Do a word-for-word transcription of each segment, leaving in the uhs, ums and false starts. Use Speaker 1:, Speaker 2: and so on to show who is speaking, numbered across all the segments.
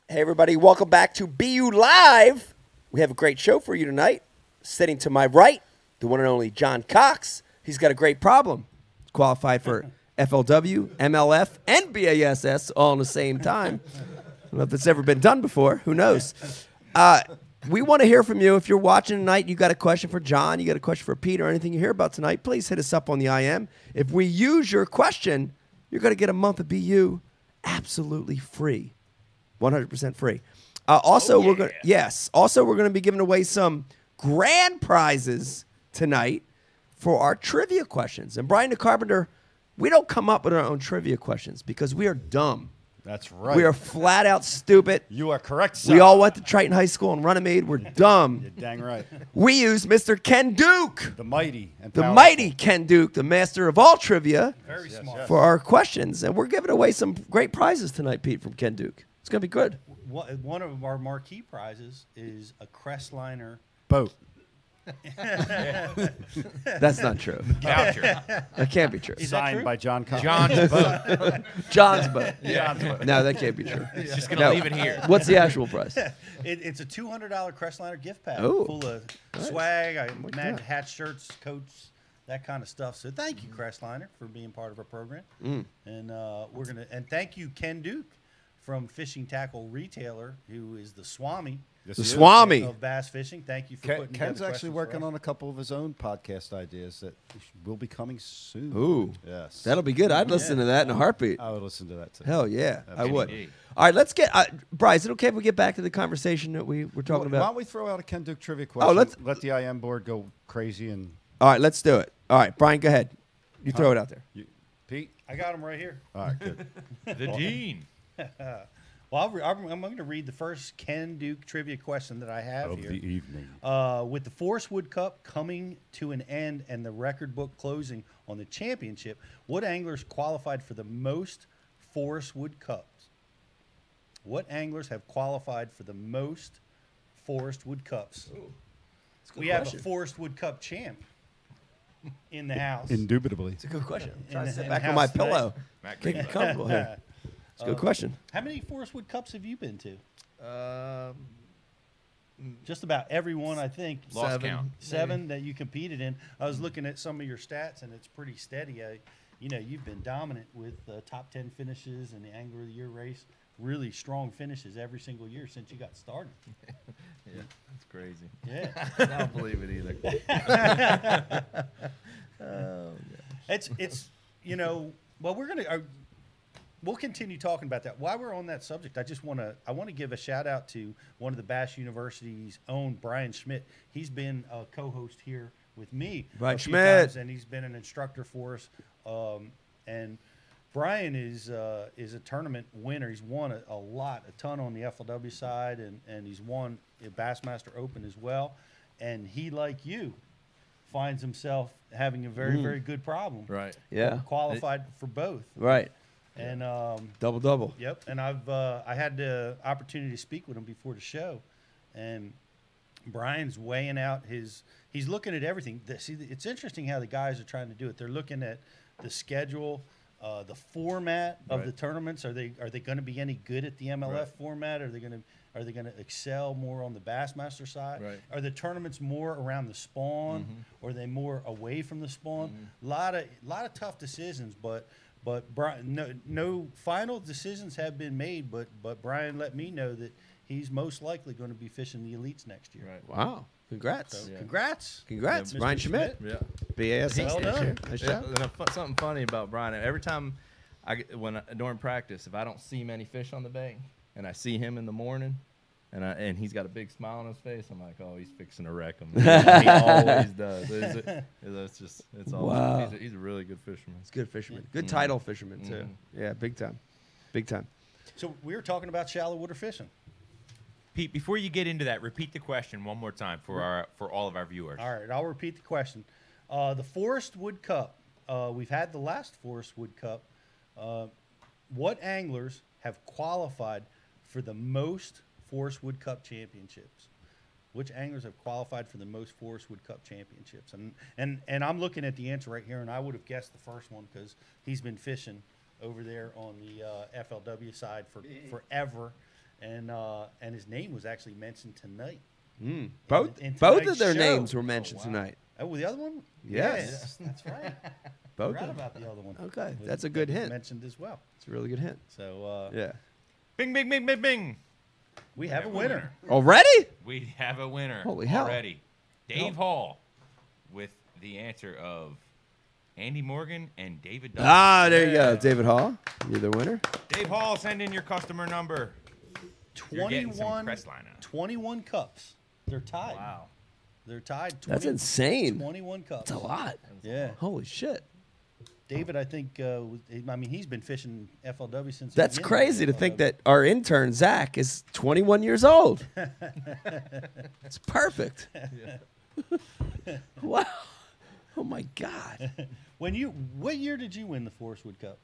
Speaker 1: Hey, everybody. Welcome back to B U Live. We have a great show for you tonight. Sitting to my right, the one and only John Cox. He's got a great problem. He's qualified for F L W, M L F, and B A S S all in the same time. I don't know if it's ever been done before. Who knows? Uh, we want to hear from you. If you're watching tonight, you got a question for John, you got a question for Pete, or anything you hear about tonight, please hit us up on the I M. If we use your question, you're going to get a month of B U absolutely free. one hundred percent free. Uh, also,
Speaker 2: Oh, yeah.
Speaker 1: we're going yes. Also, we're going to be giving away some grand prizes tonight for our trivia questions. And Brian the Carpenter, we don't come up with our own trivia questions because we are dumb.
Speaker 3: That's right.
Speaker 1: We are flat out stupid.
Speaker 3: You are correct, sir.
Speaker 1: We all went to Triton High School and Runnymede. We're dumb.
Speaker 3: You're dang right.
Speaker 1: We use Mister Ken Duke,
Speaker 3: The mighty and
Speaker 1: the
Speaker 3: powerful.
Speaker 1: mighty Ken Duke, the master of all trivia,
Speaker 2: Very
Speaker 3: Yes,
Speaker 2: smart.
Speaker 3: yes.
Speaker 1: for our questions. And we're giving away some great prizes tonight, Pete, from Ken Duke. It's going to be good.
Speaker 2: One one of our marquee prizes is a Crestliner.
Speaker 3: boat.
Speaker 1: That's not true.
Speaker 4: Voucher.
Speaker 1: That can't be true.
Speaker 2: Is that
Speaker 3: Signed
Speaker 2: true?
Speaker 3: by John Cox.
Speaker 4: John's boat.
Speaker 1: John's boat.
Speaker 3: John's boat.
Speaker 1: No, that can't be true.
Speaker 4: He's just gonna
Speaker 1: No.
Speaker 4: leave it here.
Speaker 1: What's the actual price?
Speaker 2: It, it's a two hundred dollars Crestliner gift pack
Speaker 1: Oh,
Speaker 2: full of
Speaker 1: nice.
Speaker 2: swag, I
Speaker 1: Look at
Speaker 2: mad
Speaker 1: that.
Speaker 2: hats, shirts, coats, that kind of stuff. So thank you, Crestliner, for being part of our program.
Speaker 1: Mm.
Speaker 2: And uh, we're gonna and thank you, Ken Duke, from Fishing Tackle Retailer, who is the Swami
Speaker 3: Yes,
Speaker 1: The
Speaker 3: he is.
Speaker 1: Swami.
Speaker 2: of bass fishing. Thank you for
Speaker 3: Ken,
Speaker 2: putting
Speaker 3: Ken's
Speaker 2: together
Speaker 3: actually
Speaker 2: questions
Speaker 3: working
Speaker 2: for us.
Speaker 3: on a couple of his own podcast ideas that will be coming soon.
Speaker 1: Ooh.
Speaker 3: Yes.
Speaker 1: That'll be good. I'd listen to that in a heartbeat.
Speaker 3: I would listen to that too.
Speaker 1: Hell yeah, I would.
Speaker 4: Indeed.
Speaker 1: All right, let's get. Uh, Bryce, is it okay if we get back to the conversation that we were talking
Speaker 3: Why
Speaker 1: about?
Speaker 3: don't we throw out a Ken Duke trivia question?
Speaker 1: let's-
Speaker 3: Let the I M board go crazy and
Speaker 1: All right, let's do it. All right, Brian, go ahead. You throw it out there.
Speaker 3: you, Pete.
Speaker 2: I got them right here.
Speaker 3: All right, good.
Speaker 4: The Dean.
Speaker 2: Well, I'll re- I'm, I'm going to read the first Ken Duke trivia question that I have
Speaker 3: of
Speaker 2: here.
Speaker 3: the evening.
Speaker 2: Uh, with the Forest Wood Cup coming to an end and the record book closing on the championship, what anglers qualified for the most Forest Wood Cups? What anglers have qualified for the most Forest Wood Cups? We have a Forest Wood Cup champ in the house.
Speaker 3: Indubitably.
Speaker 1: It's a good question. I'm
Speaker 2: In
Speaker 1: trying to
Speaker 2: the-
Speaker 1: sit
Speaker 2: in
Speaker 1: back
Speaker 2: the
Speaker 1: on my
Speaker 2: house today.
Speaker 1: pillow.
Speaker 4: Matt
Speaker 1: Make it comfortable here. It's a good question.
Speaker 2: How many Forest Wood Cups have you been to?
Speaker 5: Um,
Speaker 2: Just about every one, I think.
Speaker 4: Lost
Speaker 5: Seven.
Speaker 4: count.
Speaker 2: Seven that you competed in. I was looking at some of your stats, and it's pretty steady. I, you know, you've been dominant with uh, top ten finishes in the Angler of the Year race. Really strong finishes every single year since you got started.
Speaker 5: yeah, that's crazy.
Speaker 2: Yeah,
Speaker 5: I don't believe it either.
Speaker 2: it's it's you know. Well, we're gonna. Uh, We'll continue talking about that. While we're on that subject, I just want to I want to give a shout out to one of the Bass University's own Brian Schmidt. He's been a co-host here with me,
Speaker 1: Brian
Speaker 2: a few
Speaker 1: Schmidt.
Speaker 2: times, and he's been an instructor for us. Um, and Brian is uh, is a tournament winner. He's won a, a lot, a ton on the F L W side, and and he's won a Bassmaster Open as well. And he, like you, finds himself having a very very good problem.
Speaker 5: Right.
Speaker 1: Yeah.
Speaker 2: Qualified for both.
Speaker 1: Right.
Speaker 2: And um,
Speaker 1: Double double.
Speaker 2: Yep, and I've uh, I had the opportunity to speak with him before the show, and Brian's weighing out his. He's looking at everything. The, see, it's interesting how the guys are trying to do it. They're looking at the schedule, uh, the format of
Speaker 5: Right.
Speaker 2: the tournaments. Are they are they going to be any good at the M L F
Speaker 5: Right.
Speaker 2: format? Are they going to are they going to excel more on the Bassmaster side?
Speaker 5: Right.
Speaker 2: Are the tournaments more around the spawn, or are they more away from the spawn? A lot of lot of tough decisions, but. But Brian, no, no final decisions have been made. But but Brian let me know that he's most likely going to be fishing the elites next year.
Speaker 5: Right.
Speaker 1: Wow. Congrats.
Speaker 2: So
Speaker 5: Yeah.
Speaker 2: congrats,
Speaker 1: Congrats,
Speaker 2: Yeah,
Speaker 1: Brian
Speaker 2: Mister
Speaker 1: Schmidt.
Speaker 5: Yeah.
Speaker 1: B A S S.
Speaker 2: Well
Speaker 1: Nice
Speaker 2: done.
Speaker 1: job. Nice
Speaker 5: Yeah,
Speaker 1: job.
Speaker 5: and a fu- something funny about Brian. Every time I get- when I, during practice, if I don't see many fish on the bank, and I see him in the morning, and I, and he's got a big smile on his face, I'm like, oh, he's fixing to wreck him. he always does. It's, it- it's just it's all.
Speaker 1: Wow.
Speaker 5: He's, a, he's a really good fisherman.
Speaker 1: It's good fisherman. Good title fisherman too.
Speaker 5: Mhm.
Speaker 1: Yeah, big time. Big time.
Speaker 2: So we were talking about shallow water fishing.
Speaker 4: Pete, before you get into that, repeat the question one more time for our for all of our viewers.
Speaker 2: All right, I'll repeat the question. Uh, the Forest Wood Cup. Uh, we've had the last Forest Wood Cup. Uh, what anglers have qualified for the most Forest Wood Cup championships? Which anglers have qualified for the most Forest Wood Cup championships? And and and I'm looking at the answer right here, and I would have guessed the first one because he's been fishing over there on the uh, F L W side for forever. and uh, and his name was actually mentioned tonight.
Speaker 1: Mm. Both
Speaker 2: in
Speaker 1: both
Speaker 2: tonight's
Speaker 1: of their
Speaker 2: show.
Speaker 1: names were mentioned
Speaker 2: wow.
Speaker 1: tonight.
Speaker 2: Oh, the other one?
Speaker 1: Yes.
Speaker 2: that's right.
Speaker 1: Both
Speaker 2: Forgot
Speaker 1: of them.
Speaker 2: about the other one.
Speaker 1: Okay,
Speaker 2: Was-
Speaker 1: that's a
Speaker 2: that
Speaker 1: good
Speaker 2: was
Speaker 1: hint.
Speaker 2: Mentioned as well.
Speaker 1: It's a really good hint.
Speaker 2: So uh,
Speaker 1: Yeah.
Speaker 4: Bing, bing, bing, bing, bing.
Speaker 2: we have a
Speaker 4: have a
Speaker 2: winner.
Speaker 1: Already?
Speaker 4: We have a winner
Speaker 1: Holy hell.
Speaker 4: already. Dave Hall with the answer of Andy Morgan and David Dunn.
Speaker 1: Ah, there you go, David Hall. You're the winner.
Speaker 4: Dave Hall, send in your customer number. You're getting some
Speaker 2: twenty-one,
Speaker 4: Crestliner.
Speaker 2: twenty-one cups. They're tied.
Speaker 5: Wow.
Speaker 2: They're tied.
Speaker 1: That's
Speaker 2: twenty
Speaker 1: insane.
Speaker 2: twenty-one cups.
Speaker 1: That's a lot.
Speaker 2: Yeah.
Speaker 1: Holy shit.
Speaker 2: David, I think, uh, was, I mean, he's been fishing F L W since. the
Speaker 1: That's
Speaker 2: beginning of
Speaker 1: crazy to
Speaker 2: F L
Speaker 1: think
Speaker 2: W.
Speaker 1: that our intern Zach is twenty-one years old. It's perfect. Wow. Oh my God.
Speaker 2: When you, what year did you win the Forest Wood Cup?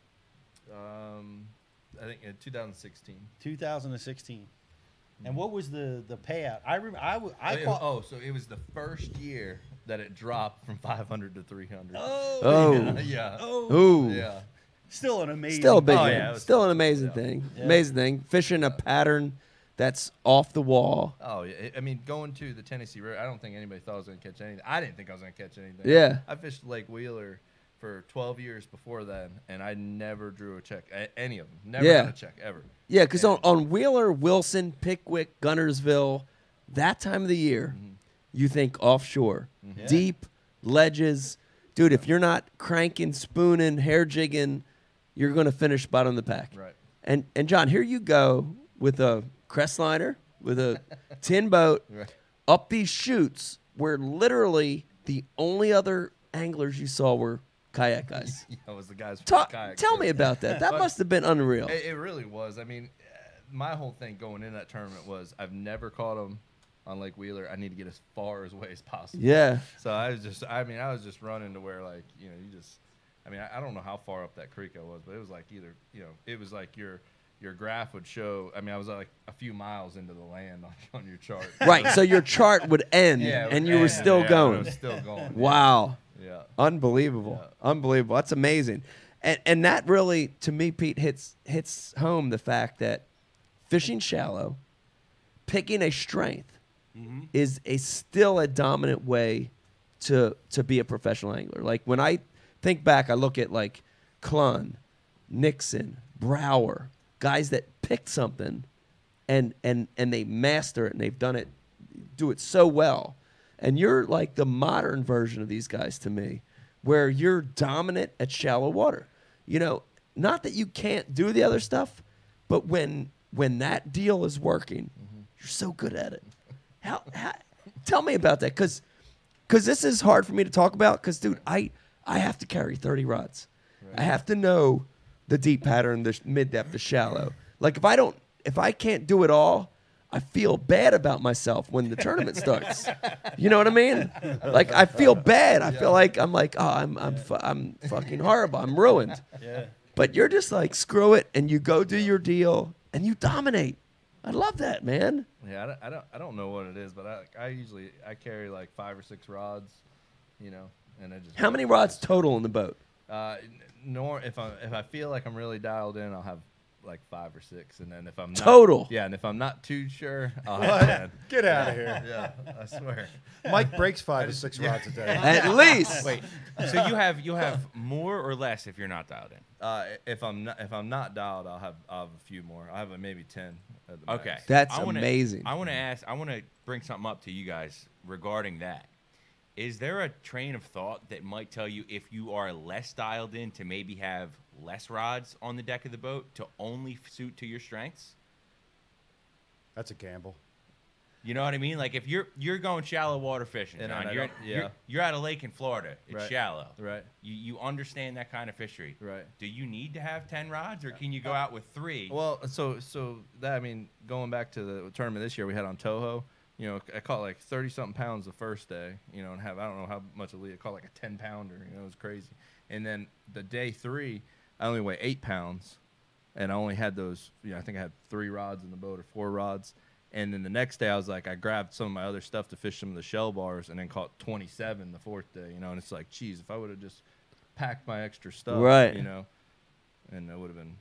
Speaker 5: Um, I think in two thousand sixteen.
Speaker 2: two thousand sixteen. And what was the the payout? I remember. I, w- I
Speaker 5: Oh, it-
Speaker 2: caught.
Speaker 5: oh, so it was the first year that it dropped from five hundred to three hundred.
Speaker 2: Oh.
Speaker 1: Oh.
Speaker 5: yeah.
Speaker 2: Oh.
Speaker 1: Ooh.
Speaker 5: Yeah.
Speaker 2: Still an amazing.
Speaker 1: Still a big
Speaker 5: Oh,
Speaker 1: one.
Speaker 5: yeah, it was-
Speaker 1: Still an amazing
Speaker 5: yeah.
Speaker 1: thing.
Speaker 2: Yeah.
Speaker 1: Amazing thing. Fishing a pattern that's off the wall.
Speaker 5: Oh, yeah. I mean, going to the Tennessee River, I don't think anybody thought I was going to catch anything. I didn't think I was going to catch anything.
Speaker 1: Yeah.
Speaker 5: I fished Lake Wheeler for twelve years before then, and I never drew a check. a- Any of them. Never
Speaker 1: Yeah.
Speaker 5: got a check, ever.
Speaker 1: Yeah, because on,
Speaker 5: And-
Speaker 1: on Wheeler, Wilson, Pickwick, Gunnersville, that time of the year,
Speaker 5: Mm-hmm.
Speaker 1: you think offshore,
Speaker 2: Yeah.
Speaker 1: deep ledges. Dude, if you're not cranking, spooning, hair jigging, you're going to finish bottom of the pack.
Speaker 5: Right.
Speaker 1: And and John, here you go with a Crestliner, with a tin boat,
Speaker 5: Right.
Speaker 1: up these chutes where literally the only other anglers you saw were kayak guys.
Speaker 5: Yeah, was the guys from
Speaker 1: Ta-
Speaker 5: kayak
Speaker 1: tell
Speaker 5: trip.
Speaker 1: me about that. That
Speaker 5: But-
Speaker 1: must have been unreal.
Speaker 5: It, it really was. I mean, uh, my whole thing going in that tournament was I've never caught them on Lake Wheeler. I need to get as far away as possible.
Speaker 1: Yeah.
Speaker 5: So I was just, I mean, I was just running to where, like, you know, you just, I mean, I, I don't know how far up that creek I was, but it was like either, you know, it was like your your graph would show. I mean, I was like a few miles into the land on, on your chart.
Speaker 1: Right. So your chart would end
Speaker 5: Yeah, it
Speaker 1: and
Speaker 5: would
Speaker 1: you were
Speaker 5: end.
Speaker 1: still
Speaker 5: Yeah,
Speaker 1: going.
Speaker 5: It was still going.
Speaker 1: Wow.
Speaker 5: Yeah.
Speaker 1: Unbelievable.
Speaker 5: Yeah.
Speaker 1: Unbelievable. That's amazing. And and that really, to me, Pete, hits hits home the fact that fishing shallow, picking a strength, is a still a dominant way to to be a professional angler. Like when I think back, I look at like Clun, Nixon, Brower, guys that picked something and and and they master it and they've done it, do it so well. And you're like the modern version of these guys to me, where you're dominant at shallow water. You know, not that you can't do the other stuff, but when when that deal is working, you're so good at it. How, how tell me about that, because because this is hard for me to talk about. Because dude, I I have to carry thirty rods. I have to know the deep pattern, the mid depth, the shallow. Like if I don't, if I can't do it all, I feel bad about myself when the tournament starts. You know what I mean? Like I feel bad. I feel like I'm like, oh, I'm I'm fu- I'm fucking horrible. I'm ruined.
Speaker 2: Yeah.
Speaker 1: But you're just like, screw it, and you go do your deal, and you dominate. I love that, man.
Speaker 5: Yeah, I don't, I don't, I don't know what it is, but I, I usually, I carry like five or six rods, you know, and I just.
Speaker 1: How many rods total in the boat?
Speaker 5: Uh, n- nor if I if I feel like I'm really dialed in, I'll have like five or six, and then if I'm not,
Speaker 1: Total?
Speaker 5: yeah, and if I'm not too sure, I'll have ten.
Speaker 3: Get out of here.
Speaker 5: Yeah, I swear.
Speaker 3: Mike breaks five to six rods a day.
Speaker 1: At least.
Speaker 4: Wait, so you have you have more or less if you're not dialed in?
Speaker 5: Uh, if I'm not if I'm not dialed, I'll have I'll have a few more. I'll have a, maybe ten. At the
Speaker 4: Okay,
Speaker 5: max.
Speaker 1: That's
Speaker 4: I wanna,
Speaker 1: amazing.
Speaker 4: I want to ask. I want to bring something up to you guys regarding that. Is there a train of thought that might tell you if you are less dialed in to maybe have less rods on the deck of the boat to only suit to your strengths?
Speaker 3: That's a gamble.
Speaker 4: You know what I mean? Like if you're you're going shallow water fishing,
Speaker 5: And
Speaker 4: John,
Speaker 5: I
Speaker 4: you're,
Speaker 5: don't-
Speaker 4: you're
Speaker 5: yeah.
Speaker 4: you're at a lake in Florida. It's
Speaker 5: Right.
Speaker 4: shallow.
Speaker 5: Right.
Speaker 4: You you understand that kind of fishery.
Speaker 5: Right.
Speaker 4: Do you need to have ten rods, or can you go out with three?
Speaker 5: Well, so so that I mean, going back to the tournament this year we had on Toho, you know, I caught like thirty something pounds the first day, you know, and have I don't know how much a lead. I caught like a ten pounder, you know, it was crazy. And then the day three, I only weigh eight pounds, and I only had those, you know, I think I had three rods in the boat or four rods. And then the next day, I was like, I grabbed some of my other stuff to fish some of the shell bars, and then caught twenty-seven the fourth day, you know. And it's like, geez, if I would have just packed my extra stuff,
Speaker 1: Right.
Speaker 5: you know, and it would have been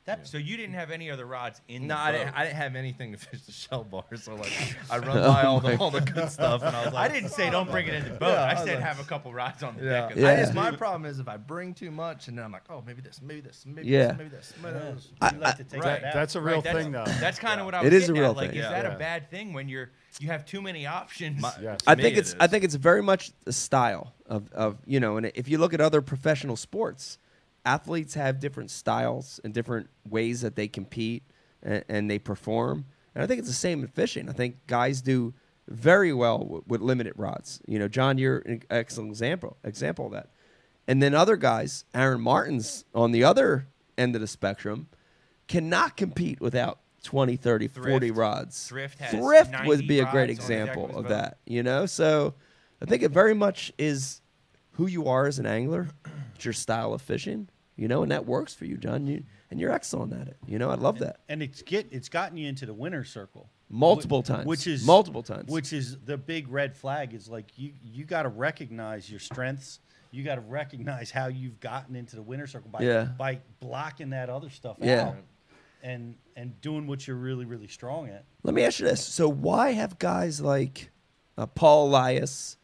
Speaker 2: That
Speaker 4: So you didn't have any other rods in
Speaker 5: No,
Speaker 4: the
Speaker 5: I
Speaker 4: boat.
Speaker 5: didn't, I didn't have anything to fish the shell bar, so like I run by all the all the good stuff, and I was
Speaker 4: I
Speaker 5: like,
Speaker 4: didn't say don't bring it in the boat.
Speaker 5: Yeah,
Speaker 4: I
Speaker 5: I was
Speaker 4: said
Speaker 5: like-
Speaker 4: have a couple rods on the
Speaker 5: yeah.
Speaker 4: deck. Of the
Speaker 1: Yeah.
Speaker 5: I
Speaker 4: boat.
Speaker 5: just my problem is if I bring too much, and then I'm like, oh, maybe this, maybe this, maybe
Speaker 1: Yeah.
Speaker 5: this, maybe this, maybe
Speaker 2: Yeah.
Speaker 5: this.
Speaker 1: I-
Speaker 2: you like to take
Speaker 4: right.
Speaker 2: that out.
Speaker 3: That's a real
Speaker 4: Right, that's,
Speaker 3: thing, though.
Speaker 4: That's kind of what I
Speaker 1: It
Speaker 4: was
Speaker 1: is a
Speaker 4: getting
Speaker 1: real
Speaker 4: at. Like,
Speaker 1: thing.
Speaker 4: is
Speaker 3: Yeah.
Speaker 4: that
Speaker 3: Yeah.
Speaker 4: a bad thing when you're you have too many options?
Speaker 5: My-
Speaker 3: Yes.
Speaker 1: I
Speaker 5: To
Speaker 1: think
Speaker 5: me,
Speaker 1: it's
Speaker 5: it
Speaker 1: I
Speaker 5: is.
Speaker 1: think it's very much the style of, of you know, and if you look at other professional sports, athletes have different styles and different ways that they compete and, and they perform. And I think it's the same in fishing. I think guys do very well w- with limited rods. You know, John, you're an excellent example example of that. And then other guys, Aaron Martin's on the other end of the spectrum, cannot compete without twenty, thirty, forty
Speaker 4: Thrift.
Speaker 1: rods.
Speaker 4: Thrift has
Speaker 1: Thrift would
Speaker 4: ninety
Speaker 1: be a great
Speaker 4: rods on the deck of
Speaker 1: example
Speaker 4: his
Speaker 1: of
Speaker 4: boat.
Speaker 1: that, you know? So I think it very much is who you are as an angler, it's your style of fishing, you know, and that works for you, John. You, and you're excellent at it. You know, I love that.
Speaker 2: and it's get it's gotten you into the winner's circle
Speaker 1: Multiple
Speaker 2: Wh-
Speaker 1: times.
Speaker 2: which is
Speaker 1: multiple times.
Speaker 2: which is the big red flag. Is like you you got to recognize your strengths. You got to recognize how you've gotten into the winner's circle by
Speaker 1: Yeah.
Speaker 2: by blocking that other stuff
Speaker 1: Yeah.
Speaker 2: out and and doing what you're really really strong at.
Speaker 1: Let me ask you this. So why have guys like uh, Paul Elias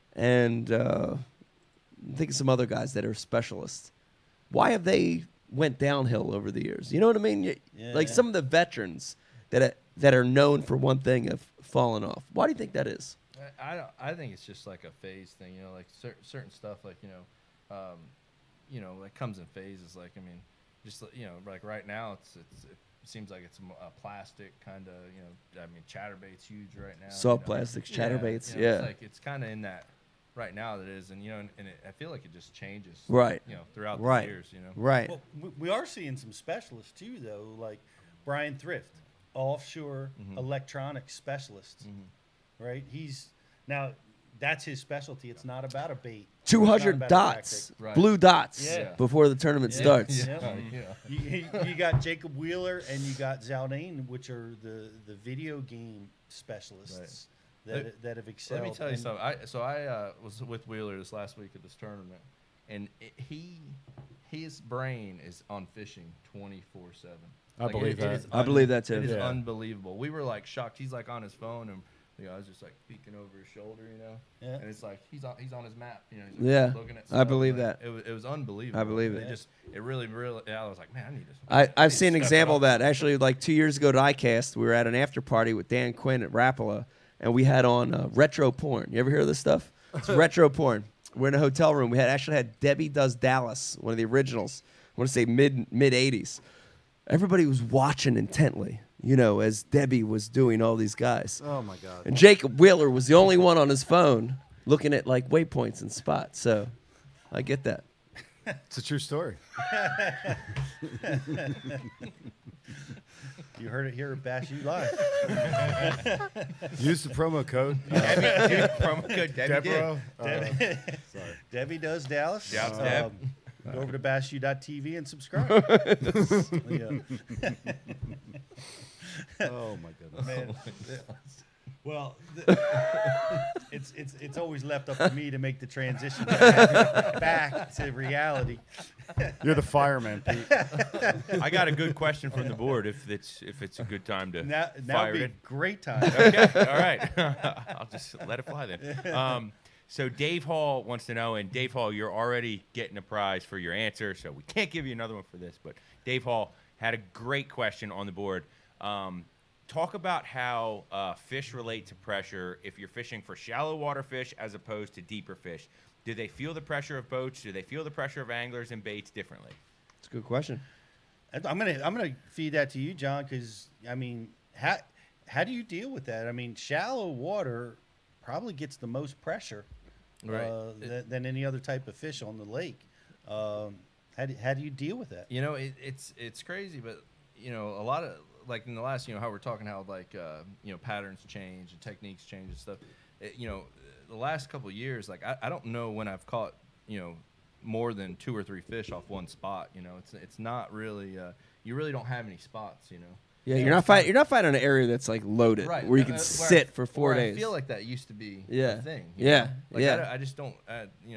Speaker 1: and uh, I think of some other guys that are specialists, why have they went downhill over the years? You know what I mean? You- Like
Speaker 2: Yeah.
Speaker 1: some of the veterans that are, that are known for one thing have fallen off. Why do you think that is?
Speaker 5: I I don't. I think it's just like a phase thing, you know, like cer- certain stuff, like you know, um, you know, like comes in phases. Like I mean, just you know, like right now, it's it's it seems like it's a, mo- a plastic kind of, you know, I mean, chatterbait's huge right now.
Speaker 1: Soft
Speaker 5: you know.
Speaker 1: plastics,
Speaker 5: Yeah,
Speaker 1: chatterbaits,
Speaker 5: you know,
Speaker 1: yeah.
Speaker 5: It's like it's kind of in that right now that it is, and you know, and, and it, I feel like it just changes,
Speaker 1: Right.
Speaker 5: You know, throughout
Speaker 1: Right.
Speaker 5: the years, you know.
Speaker 1: Right.
Speaker 2: Well, we- we are seeing some specialists too, though, like Brian Thrift, offshore
Speaker 1: Mm-hmm.
Speaker 2: electronics specialist, right? He's now that's his specialty. It's not about a bait. It's
Speaker 1: two
Speaker 2: not
Speaker 1: hundred
Speaker 2: about a
Speaker 1: dots,
Speaker 2: tactic.
Speaker 5: Right.
Speaker 1: blue dots
Speaker 2: Yeah.
Speaker 1: before the tournament
Speaker 2: Yeah.
Speaker 1: starts.
Speaker 2: Yeah.
Speaker 5: yeah.
Speaker 2: You, you- you got Jacob Wheeler and you got Zaldane, which are the, the video game specialists that,
Speaker 5: Let-
Speaker 2: that have excelled.
Speaker 5: Let me tell you
Speaker 2: And-
Speaker 5: something. I so I uh, was with Wheeler this last week at this tournament, and it, he his brain is on fishing twenty four seven.
Speaker 3: I believe that.
Speaker 1: I believe that, too.
Speaker 5: It is
Speaker 3: Yeah.
Speaker 5: unbelievable. We were like shocked. He's like on his phone, and you know, I was just like peeking over his shoulder, you know,
Speaker 2: Yeah.
Speaker 5: and it's like he's on he's on his map, you know. He's like
Speaker 1: Yeah,
Speaker 5: looking at
Speaker 1: I
Speaker 5: stuff,
Speaker 1: believe
Speaker 5: like,
Speaker 1: that.
Speaker 5: It was it was unbelievable.
Speaker 1: I believe
Speaker 5: it.
Speaker 1: it.
Speaker 5: Just it really really. Yeah, I was like, man, I need to.
Speaker 1: I,
Speaker 5: need
Speaker 1: I've
Speaker 5: to
Speaker 1: seen an
Speaker 5: step it
Speaker 1: example of
Speaker 5: up."
Speaker 1: that. Actually, like two years ago at iCast, we were at an after party with Dan Quinn at Rapala, and we had on uh, retro porn. You ever hear of this stuff? It's retro porn. We're in a hotel room. We had actually had Debbie Does Dallas, one of the originals. I want to say mid mid eighties. Everybody was watching intently, you know, as Debbie was doing all these guys.
Speaker 3: Oh my God.
Speaker 1: And Jacob Wheeler was the only one on his phone looking at like waypoints and spots. So I get that.
Speaker 3: It's a true story.
Speaker 2: You heard it here at Bash U Live.
Speaker 3: Use the promo code.
Speaker 4: Debbie, dude, promo code Debbie did.
Speaker 3: Deborah. Uh, sorry.
Speaker 2: Debbie does Dallas.
Speaker 4: Shouts, Deb.
Speaker 2: Go over to bash u dot t v and subscribe. Yeah.
Speaker 3: Oh my goodness.
Speaker 2: Man, well, th- it's it's it's always left up to me to make the transition back, back to reality.
Speaker 3: You're the fireman, Pete.
Speaker 4: I got a good question from the board. If it's if it's a good time to
Speaker 2: Now now
Speaker 4: fire
Speaker 2: would be
Speaker 4: it
Speaker 2: a
Speaker 4: in.
Speaker 2: great time.
Speaker 4: Okay, all right. I'll just let it fly then. Um, so Dave Hall wants to know, and Dave Hall, you're already getting a prize for your answer, so we can't give you another one for this. But Dave Hall had a great question on the board. Um, talk about how uh, fish relate to pressure if you're fishing for shallow water fish as opposed to deeper fish. Do they feel the pressure of boats? Do they feel the pressure of anglers and baits differently?
Speaker 1: It's a good question.
Speaker 2: I'm gonna I'm gonna feed that to you, John, because I mean, how how do you deal with that? I mean, shallow water probably gets the most pressure
Speaker 5: Right.
Speaker 2: uh,
Speaker 5: It-
Speaker 2: than, than any other type of fish on the lake. Um, how do, how do you deal with that?
Speaker 5: You know, it, it's it's crazy, but you know, a lot of like in the last, you know, how we're talking how like uh, you know patterns change and techniques change and stuff. It, you know, the last couple of years, like I, I don't know when I've caught you know more than two or three fish off one spot. You know, it's it's not really uh, you really don't have any spots. You know.
Speaker 1: Yeah, you're not fighting. You're not fighting an area that's like loaded,
Speaker 5: Right.
Speaker 1: where you
Speaker 5: uh,
Speaker 1: can
Speaker 5: where
Speaker 1: sit
Speaker 5: I-
Speaker 1: for four
Speaker 5: where
Speaker 1: days.
Speaker 5: I feel like that used to be
Speaker 1: Yeah.
Speaker 5: the thing. you
Speaker 1: Yeah.
Speaker 5: know? Like
Speaker 1: Yeah.
Speaker 5: I, don't- I just don't, uh, you know,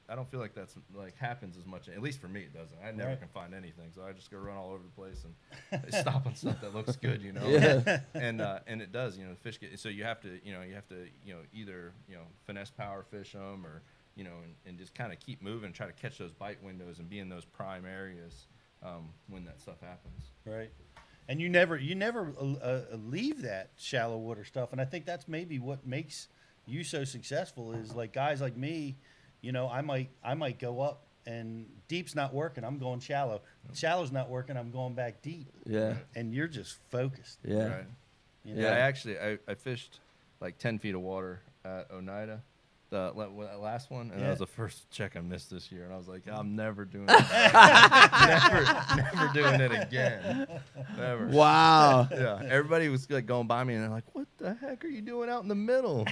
Speaker 5: I don't feel like that's like happens as much. At least for me, it doesn't. I never
Speaker 2: Right.
Speaker 5: can find anything, so I just go run all over the place and stop on stuff that looks good, you know.
Speaker 1: Yeah.
Speaker 5: And uh, and it does, you know. The fish get so you have to, you know, you have to, you know, either you know finesse power fish them or you know and, and just kind of keep moving, try to catch those bite windows and be in those prime areas um, when that stuff happens.
Speaker 2: Right. And you never you never uh, uh, leave that shallow water stuff, and I think that's maybe what makes you so successful is like guys like me, you know, I might I might go up and deep's not working, I'm going shallow. Shallow's not working, I'm going back deep.
Speaker 1: Yeah.
Speaker 2: And you're just focused.
Speaker 1: Yeah.
Speaker 5: Right.
Speaker 2: You
Speaker 5: Yeah,
Speaker 2: know?
Speaker 5: I actually I, I fished like ten feet of water at Oneida, the la- wa- that last one, and
Speaker 2: Yeah.
Speaker 5: that was the first check I missed this year, and I was like, I'm never doing that. never, never doing it again. Never.
Speaker 1: Wow.
Speaker 5: Yeah, everybody was like going by me, and they're like, "What the heck are you doing out in the middle?"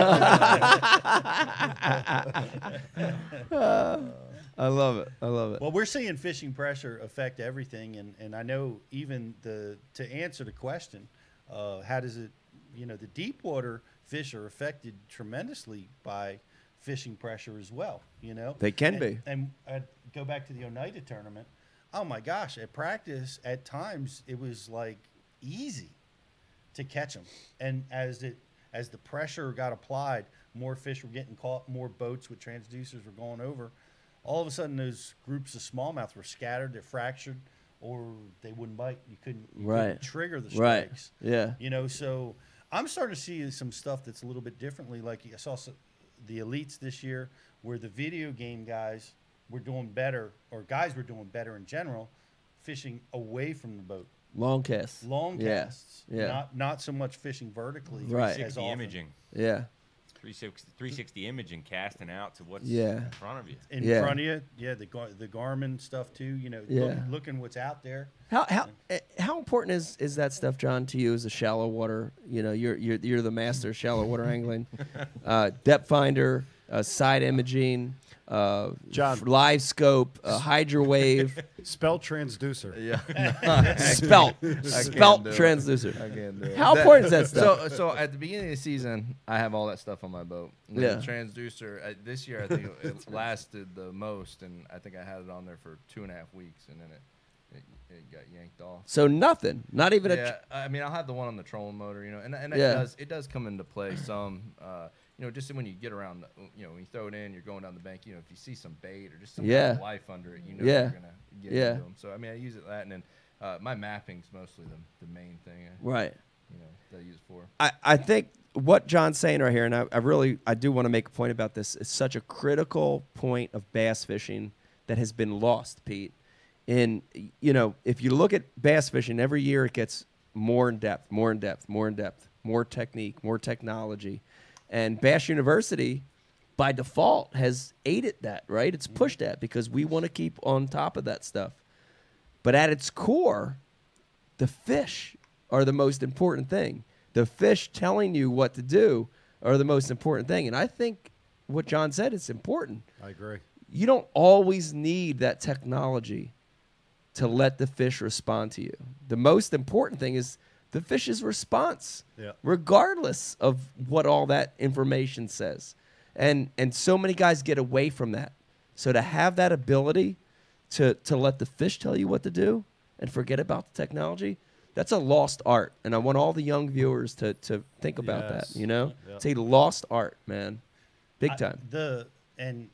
Speaker 1: I love it. I love it.
Speaker 2: Well, we're seeing fishing pressure affect everything, and, and I know even the to answer the question, uh, how does it, you know, the deep water fish are affected tremendously by fishing pressure as well. You know,
Speaker 1: They can
Speaker 2: And-
Speaker 1: be.
Speaker 2: And I go back to the Oneida tournament. Oh my gosh! At practice, at times it was like easy to catch them, and as it as the pressure got applied, more fish were getting caught, more boats with transducers were going over. All of a sudden, those groups of smallmouth were scattered, they're fractured, or they wouldn't bite. You couldn't, you
Speaker 1: Right.
Speaker 2: couldn't trigger the
Speaker 1: Right.
Speaker 2: strikes.
Speaker 1: Yeah.
Speaker 2: You know, so I'm starting to see some stuff that's a little bit differently. Like I saw some, the elites this year, where the video game guys were doing better, or guys were doing better in general, fishing away from the boat,
Speaker 1: Long cast.
Speaker 2: long
Speaker 1: Yeah.
Speaker 2: casts,
Speaker 1: Yeah.
Speaker 2: not not so much fishing vertically.
Speaker 1: Right.
Speaker 2: as
Speaker 4: three sixty
Speaker 2: often.
Speaker 4: imaging.
Speaker 1: Yeah.
Speaker 4: three sixty, three sixty imaging, casting out to what's
Speaker 1: Yeah.
Speaker 4: in front of you.
Speaker 2: in
Speaker 1: Yeah.
Speaker 2: front of you. Yeah, the Gar- the Garmin stuff too. You know,
Speaker 1: Yeah.
Speaker 2: look, looking what's out there.
Speaker 1: How how eh, how important is, is that stuff, John, to you as a shallow water? You know, you're you're you're the master of shallow water angling, uh, depth finder, uh, side imaging, uh,
Speaker 3: John.
Speaker 1: live scope, uh, hydrowave,
Speaker 3: Spell transducer.
Speaker 5: Yeah,
Speaker 1: spelt
Speaker 5: can't
Speaker 1: spelt
Speaker 5: do it.
Speaker 1: transducer.
Speaker 5: I can't do it.
Speaker 1: How important is that stuff?
Speaker 5: So, so at the beginning of the season, I have all that stuff on my boat. The
Speaker 1: Yeah.
Speaker 5: transducer uh, this year, I think it lasted the most, and I think I had it on there for two and a half weeks, and then it it, it got yanked off.
Speaker 1: So nothing, not even
Speaker 5: Yeah,
Speaker 1: a.
Speaker 5: I mean, I'll have the one on the trolling motor, you know, and and
Speaker 1: Yeah.
Speaker 5: it does it does come into play some. Uh, you know, just when you get around, the, you know, when you throw it in, you're going down the bank. You know, if you see some bait or just some
Speaker 1: Yeah.
Speaker 5: kind of life under it, you know
Speaker 1: Yeah.
Speaker 5: you're gonna get
Speaker 1: Yeah.
Speaker 5: into them. So I mean, I use it that, and then uh, my mapping's mostly the the main thing. uh,
Speaker 1: Right.
Speaker 5: You know, that I use it for.
Speaker 1: I, I think what John's saying right here, and I, I really I do want to make a point about this. It's such a critical point of bass fishing that has been lost, Pete. And you know, if you look at bass fishing, every year it gets more in depth, more in depth, more in depth, more technique, more technology, and Bass University, by default, has aided that. Right? It's pushed that because we want to keep on top of that stuff. But at its core, the fish are the most important thing. The fish telling you what to do are the most important thing. And I think what John said is important.
Speaker 3: I agree.
Speaker 1: You don't always need that technology to let the fish respond to you. The most important thing is the fish's response,
Speaker 3: Yeah.
Speaker 1: regardless of what all that information says. And and so many guys get away from that. So to have that ability to to let the fish tell you what to do and forget about the technology, that's a lost art. And I want all the young viewers to to think about
Speaker 3: Yes.
Speaker 1: that, you know?
Speaker 3: Yeah.
Speaker 1: It's a lost art, man. Big
Speaker 2: I-
Speaker 1: time.
Speaker 2: the and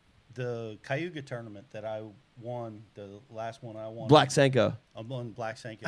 Speaker 2: the Cayuga tournament that I won, the last one I won.
Speaker 1: Black Senko.
Speaker 2: I'm on Black Sanko.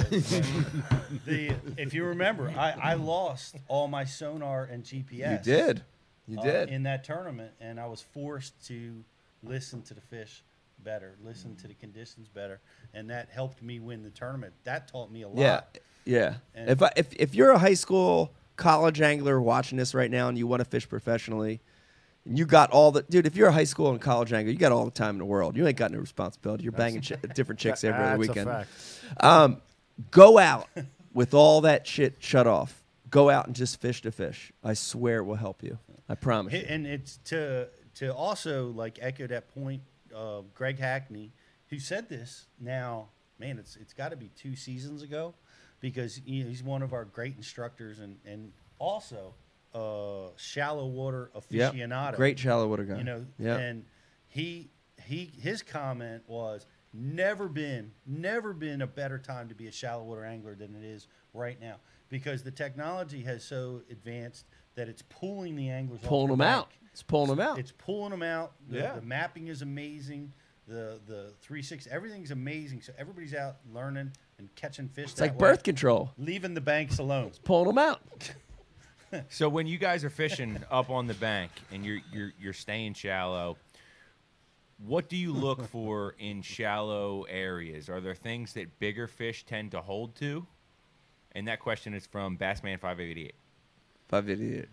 Speaker 2: the if you remember, I, I lost all my sonar and G P S.
Speaker 1: You did. You
Speaker 2: uh,
Speaker 1: did.
Speaker 2: in that tournament, and I was forced to listen to the fish better, listen to the conditions better, and that helped me win the tournament. That taught me a lot.
Speaker 1: Yeah, yeah.
Speaker 2: And-
Speaker 1: If I, if if you're a high school college angler watching this right now and you want to fish professionally, and you got all the dude. If you're a high school and college angler, you got all the time in the world. You ain't got no responsibility. You're banging chi- different chicks every other
Speaker 3: That's
Speaker 1: weekend.
Speaker 3: a fact.
Speaker 1: Um, go out with all that shit shut off. Go out and just fish to fish. I swear it will help you. I promise.
Speaker 2: Hi-
Speaker 1: You.
Speaker 2: And it's to to also like echo that point. Uh, Greg Hackney, who said this now, man, it's it's got to be two seasons ago, because you know, he's one of our great instructors and and also uh, shallow water
Speaker 1: Yep.
Speaker 2: aficionado.
Speaker 1: Great shallow water guy.
Speaker 2: you know,
Speaker 1: Yeah.
Speaker 2: and he he his comment was never been never been a better time to be a shallow water angler than it is right now, because the technology has so advanced that it's pulling the anglers off
Speaker 1: Pulling
Speaker 2: the
Speaker 1: them
Speaker 2: bank.
Speaker 1: out. It's pulling them out.
Speaker 2: It's pulling them out. The,
Speaker 1: Yeah.
Speaker 2: the mapping is amazing. The the three sixty, everything's amazing. So everybody's out learning and catching fish.
Speaker 1: It's like birth control.
Speaker 2: Leaving the banks alone.
Speaker 1: Pulling them out.
Speaker 4: So when you guys are fishing up on the bank and you're you're you're staying shallow, what do you look for in shallow areas? Are there things that bigger fish tend to hold to? And that question is from Bassman five eighty-eight.
Speaker 1: Five idiot.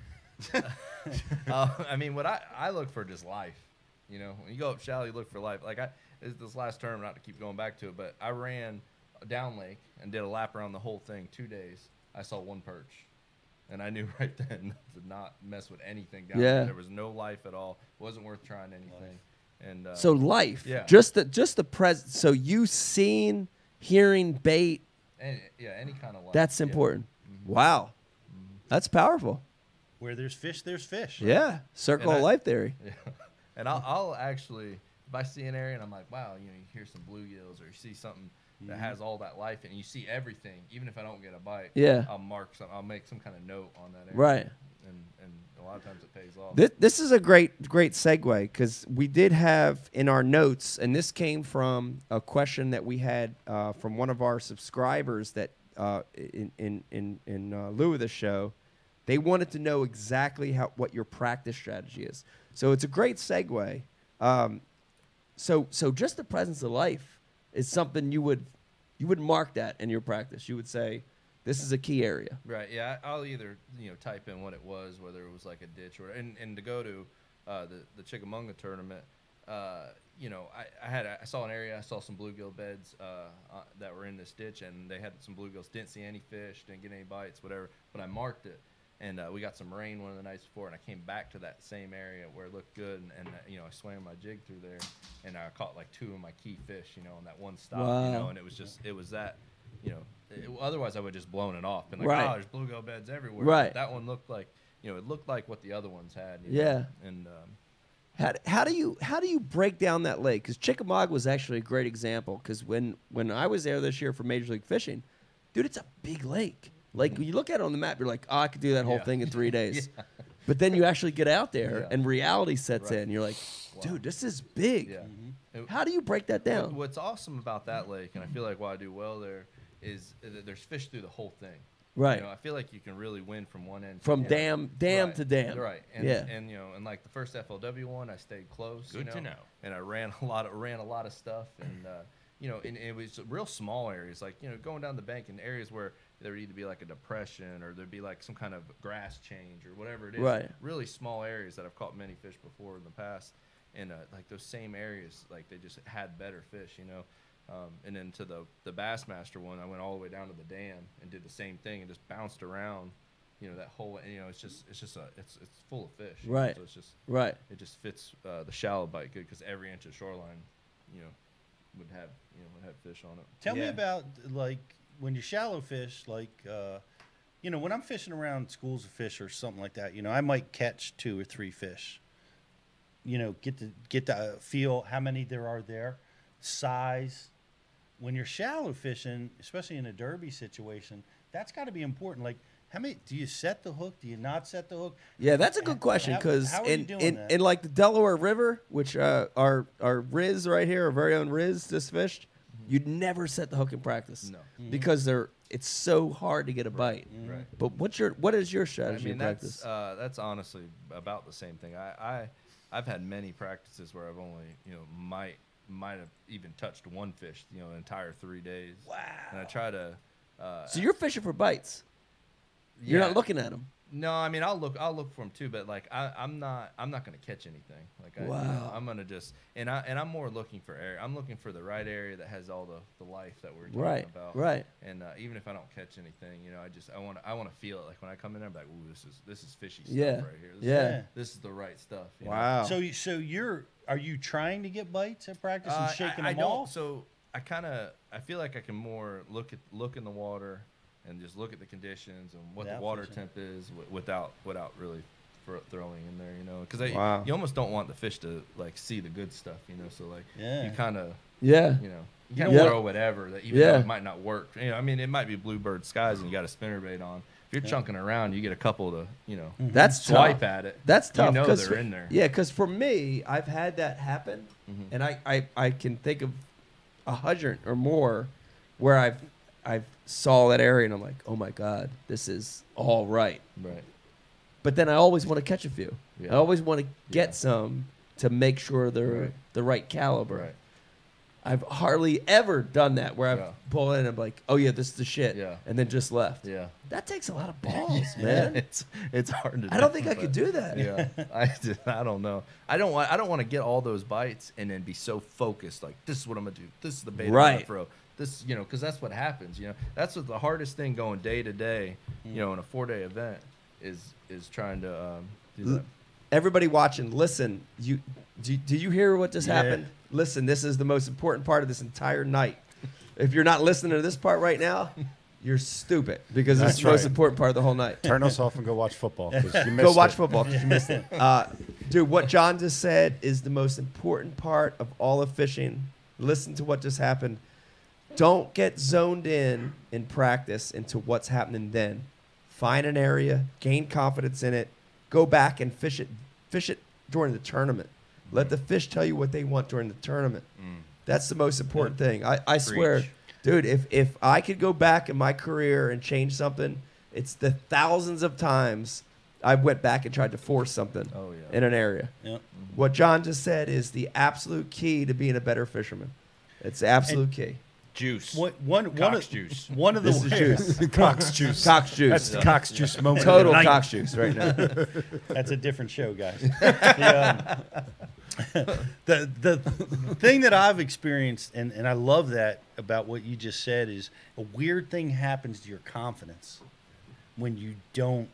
Speaker 5: uh, I mean, what I, I look for just life. You know, when you go up shallow, you look for life. Like I this, this last term, not to keep going back to it, but I ran down lake and did a lap around the whole thing two days. I saw one perch, and I knew right then to not mess with anything down
Speaker 1: Yeah.
Speaker 5: there. There was no life at all. It wasn't worth trying anything. And uh,
Speaker 1: So life.
Speaker 5: Yeah.
Speaker 1: Just the just the pres. So you seeing, hearing, bait.
Speaker 5: any, yeah, any kind of life.
Speaker 1: That's
Speaker 5: yeah.
Speaker 1: important. Wow. That's powerful.
Speaker 2: Where there's fish, there's fish.
Speaker 1: Yeah. Circle
Speaker 5: And
Speaker 1: of
Speaker 5: I-
Speaker 1: life theory.
Speaker 5: Yeah. And I'll, I'll actually, if I see an area and I'm like, wow, you know, you hear some bluegills or you see something that has all that life and you see everything, even if I don't get a bite,
Speaker 1: Yeah.
Speaker 5: I'll mark some, I'll make some kind of note on that area.
Speaker 1: Right.
Speaker 5: And, and a lot of times it pays off.
Speaker 1: This, this is a great great segue because we did have in our notes, and this came from a question that we had uh, from one of our subscribers that uh, in in in, in uh, lieu of the show, they wanted to know exactly how what your practice strategy is. So it's a great segue. Um, so so just the presence of life is something you would you would mark that in your practice. You would say, this is a key area.
Speaker 5: Right. Yeah. I- I'll either you know type in what it was, whether it was like a ditch or and, and to go to uh, the the Chickamauga tournament. Uh, you know, I, I had I saw an area. I saw some bluegill beds uh, uh, that were in this ditch, and they had some bluegills. Didn't see any fish. Didn't get any bites. Whatever. But I marked it, and uh, we got some rain one of the nights before, and I came back to that same area where it looked good, and, and uh, you know I swam my jig through there, and I caught like two of my key fish. You know, on that one stop.
Speaker 1: Wow.
Speaker 5: You know, and it was just it was that. You know, it, otherwise I would just blown it off. Been like,
Speaker 1: Right.
Speaker 5: oh, there's bluegill beds everywhere.
Speaker 1: Right.
Speaker 5: But that one looked like, you know, it looked like what the other ones had. You
Speaker 1: Yeah.
Speaker 5: Know? And um,
Speaker 1: How, how do you how do you break down that lake? Because Chickamauga was actually a great example. Because when when I was there this year for Major League Fishing, dude, it's a big lake. Like when you look at it on the map, you're like, oh, I could do that whole
Speaker 5: Yeah.
Speaker 1: thing in three days.
Speaker 5: Yeah.
Speaker 1: But then you actually get out there
Speaker 5: Yeah.
Speaker 1: and reality sets
Speaker 5: Right.
Speaker 1: in. You're like,
Speaker 5: Wow.
Speaker 1: dude, this is big.
Speaker 5: yeah. It-
Speaker 1: How do you break that
Speaker 5: what-
Speaker 1: down?
Speaker 5: what's awesome about that lake, and I feel like why I do well there, is that there's fish through the whole thing.
Speaker 1: Right.
Speaker 5: You know, I feel like you can really win from one end to
Speaker 1: From
Speaker 5: the
Speaker 1: dam
Speaker 5: other.
Speaker 1: dam
Speaker 5: Right.
Speaker 1: to dam.
Speaker 5: Right. And,
Speaker 1: yeah.
Speaker 5: And you know, and like the first F L W one, I stayed close.
Speaker 4: Good
Speaker 5: you
Speaker 4: to
Speaker 5: know,
Speaker 4: know.
Speaker 5: And I ran a lot of ran a lot of stuff, and uh, you know, and it was real small areas, like you know, going down the bank in areas where there would either be like a depression or there'd be like some kind of grass change or whatever it is.
Speaker 1: Right.
Speaker 5: Really small areas that I've caught many fish before in the past, and uh, like those same areas, like they just had better fish, you know. Um, and then to the the Bassmaster one, I went all the way down to the dam and did the same thing and just bounced around, you know, that whole. You know, it's just it's just a it's it's full of fish. you know,
Speaker 1: Right.
Speaker 5: So it's just
Speaker 1: Right.
Speaker 5: it just fits uh, the shallow bite good because every inch of shoreline, you know, would have you know would have fish on it.
Speaker 2: Tell me
Speaker 1: Yeah.
Speaker 2: about like when you shallow fish, like uh, you know, when I'm fishing around schools of fish or something like that. You know, I might catch two or three fish. You know, get to get to feel how many there are there, size. When you're shallow fishing, especially in a derby situation, that's got to be important. Like, how many do you set the hook? Do you not set the hook?
Speaker 1: Yeah, that's a good question
Speaker 2: How-
Speaker 1: because
Speaker 2: how are you
Speaker 1: in,
Speaker 2: doing
Speaker 1: in,
Speaker 2: that?
Speaker 1: in like the Delaware River, which uh, our our Riz right here, our very own Riz just fished, you'd never set the hook in practice.
Speaker 5: No.
Speaker 1: because they're it's so hard to get a bite.
Speaker 5: Right.
Speaker 1: But what's your what is your
Speaker 5: I
Speaker 1: strategy
Speaker 5: mean,
Speaker 1: in
Speaker 5: that's
Speaker 1: practice?
Speaker 5: uh, that's honestly about the same thing. I, I I've had many practices where I've only you know might might have even touched one fish you know an entire three days.
Speaker 1: Wow.
Speaker 5: And I try to. Uh,
Speaker 1: So you're fishing for bites. You're
Speaker 5: yeah.
Speaker 1: not looking at them.
Speaker 5: No, I mean I'll look. I'll look for them too, but like I, I'm not. I'm not gonna catch anything. Like I, you know,
Speaker 1: Wow.
Speaker 5: I'm gonna just and I and I'm more looking for area. I'm looking for the right area that has all the, the life that we're talking
Speaker 1: Right,
Speaker 5: about.
Speaker 1: right.
Speaker 5: And uh, even if I don't catch anything, you know, I just I want to I want to feel it. Like when I come in there, I'm like, ooh, this is this is fishy stuff
Speaker 1: Yeah,
Speaker 5: right here. This
Speaker 1: yeah.
Speaker 5: Is, this is the right stuff. you know?
Speaker 1: Wow.
Speaker 2: So, you- so you're are you trying to get bites at practice and
Speaker 5: Uh,
Speaker 2: shaking
Speaker 5: I, I
Speaker 2: them all?
Speaker 5: don't. So I kind of I feel like I can more look at look in the water and just look at the conditions and what
Speaker 2: Without
Speaker 5: the water
Speaker 2: fishing.
Speaker 5: temp is w- without without really for throwing in there, you know, because
Speaker 1: Wow.
Speaker 5: you almost don't want the fish to like see the good stuff, you know. So like
Speaker 2: Yeah.
Speaker 5: you kind of
Speaker 1: Yeah.
Speaker 5: you know you can't
Speaker 1: Yeah.
Speaker 5: throw whatever that even
Speaker 1: Yeah.
Speaker 5: though it might not work. You know, I mean, it might be bluebird skies and you got a spinnerbait on. If you're chunking around, you get a couple to you know
Speaker 1: That's
Speaker 5: swipe
Speaker 1: tough.
Speaker 5: at it.
Speaker 1: That's tough.
Speaker 5: You know
Speaker 1: 'cause
Speaker 5: they're
Speaker 1: for-
Speaker 5: in there.
Speaker 1: Yeah, because for me, I've had that happen, and I, I, I can think of a hundred or more where I've I've saw that area and I'm like, oh my god, this is all right.
Speaker 5: Right.
Speaker 1: But then I always want to catch a few.
Speaker 5: Yeah.
Speaker 1: I always want to get
Speaker 5: Yeah.
Speaker 1: some to make sure they're
Speaker 5: Right.
Speaker 1: the right caliber.
Speaker 5: Right.
Speaker 1: I've hardly ever done that where I've
Speaker 5: Yeah.
Speaker 1: pulled in and I'm like, oh yeah, this is the shit,
Speaker 5: Yeah.
Speaker 1: and then just left.
Speaker 5: Yeah.
Speaker 1: That takes a lot of balls, man.
Speaker 5: it's it's hard to.
Speaker 1: I don't think I
Speaker 5: but-
Speaker 1: could do that.
Speaker 5: Yeah, I, just- I don't know. I don't want I don't want to get all those bites and then be so focused. Like this is what I'm gonna do. This is the bait I'm
Speaker 1: Right.
Speaker 5: gonna throw. This, you know, because that's what happens. You know, that's what the hardest thing going day to day. You know, in a four day event is is trying to um, do that.
Speaker 1: Everybody watching, listen. You do, do you hear what just
Speaker 2: Yeah.
Speaker 1: happened? Listen, this is the most important part of this entire night. If you're not listening to this part right now, you're stupid because this
Speaker 3: That's
Speaker 1: is the most
Speaker 3: right.
Speaker 1: important part of the whole night.
Speaker 3: Turn us off and go watch football. 'cause you
Speaker 1: Go
Speaker 3: missed
Speaker 1: watch
Speaker 3: it.
Speaker 1: football 'cause you missed it. Uh, dude, what John just said is the most important part of all of fishing. Listen to what just happened. Don't get zoned in in practice into what's happening then. Find an area, gain confidence in it, go back and fish it. Fish it during the tournament. Let the fish tell you what they want during the tournament. That's the most important thing. I, I swear,
Speaker 4: Preach.
Speaker 1: dude, if, if I could go back in my career and change something, it's the thousands of times I went back and tried to force something
Speaker 5: Oh, yeah.
Speaker 1: in an area.
Speaker 2: Yep.
Speaker 1: What John just said is the absolute key to being a better fisherman. It's the absolute key.
Speaker 4: Juice.
Speaker 2: One, one, one
Speaker 4: Cox
Speaker 2: of,
Speaker 4: juice.
Speaker 2: One of the
Speaker 1: This is
Speaker 2: ways-
Speaker 1: juice.
Speaker 3: Cox juice.
Speaker 1: Cox juice.
Speaker 3: That's the Cox juice moment.
Speaker 1: Total
Speaker 3: of the night.
Speaker 1: cox juice right now.
Speaker 2: That's a different show, guys. the, um, the the thing that I've experienced, and, and I love that about what you just said, is a weird thing happens to your confidence when you don't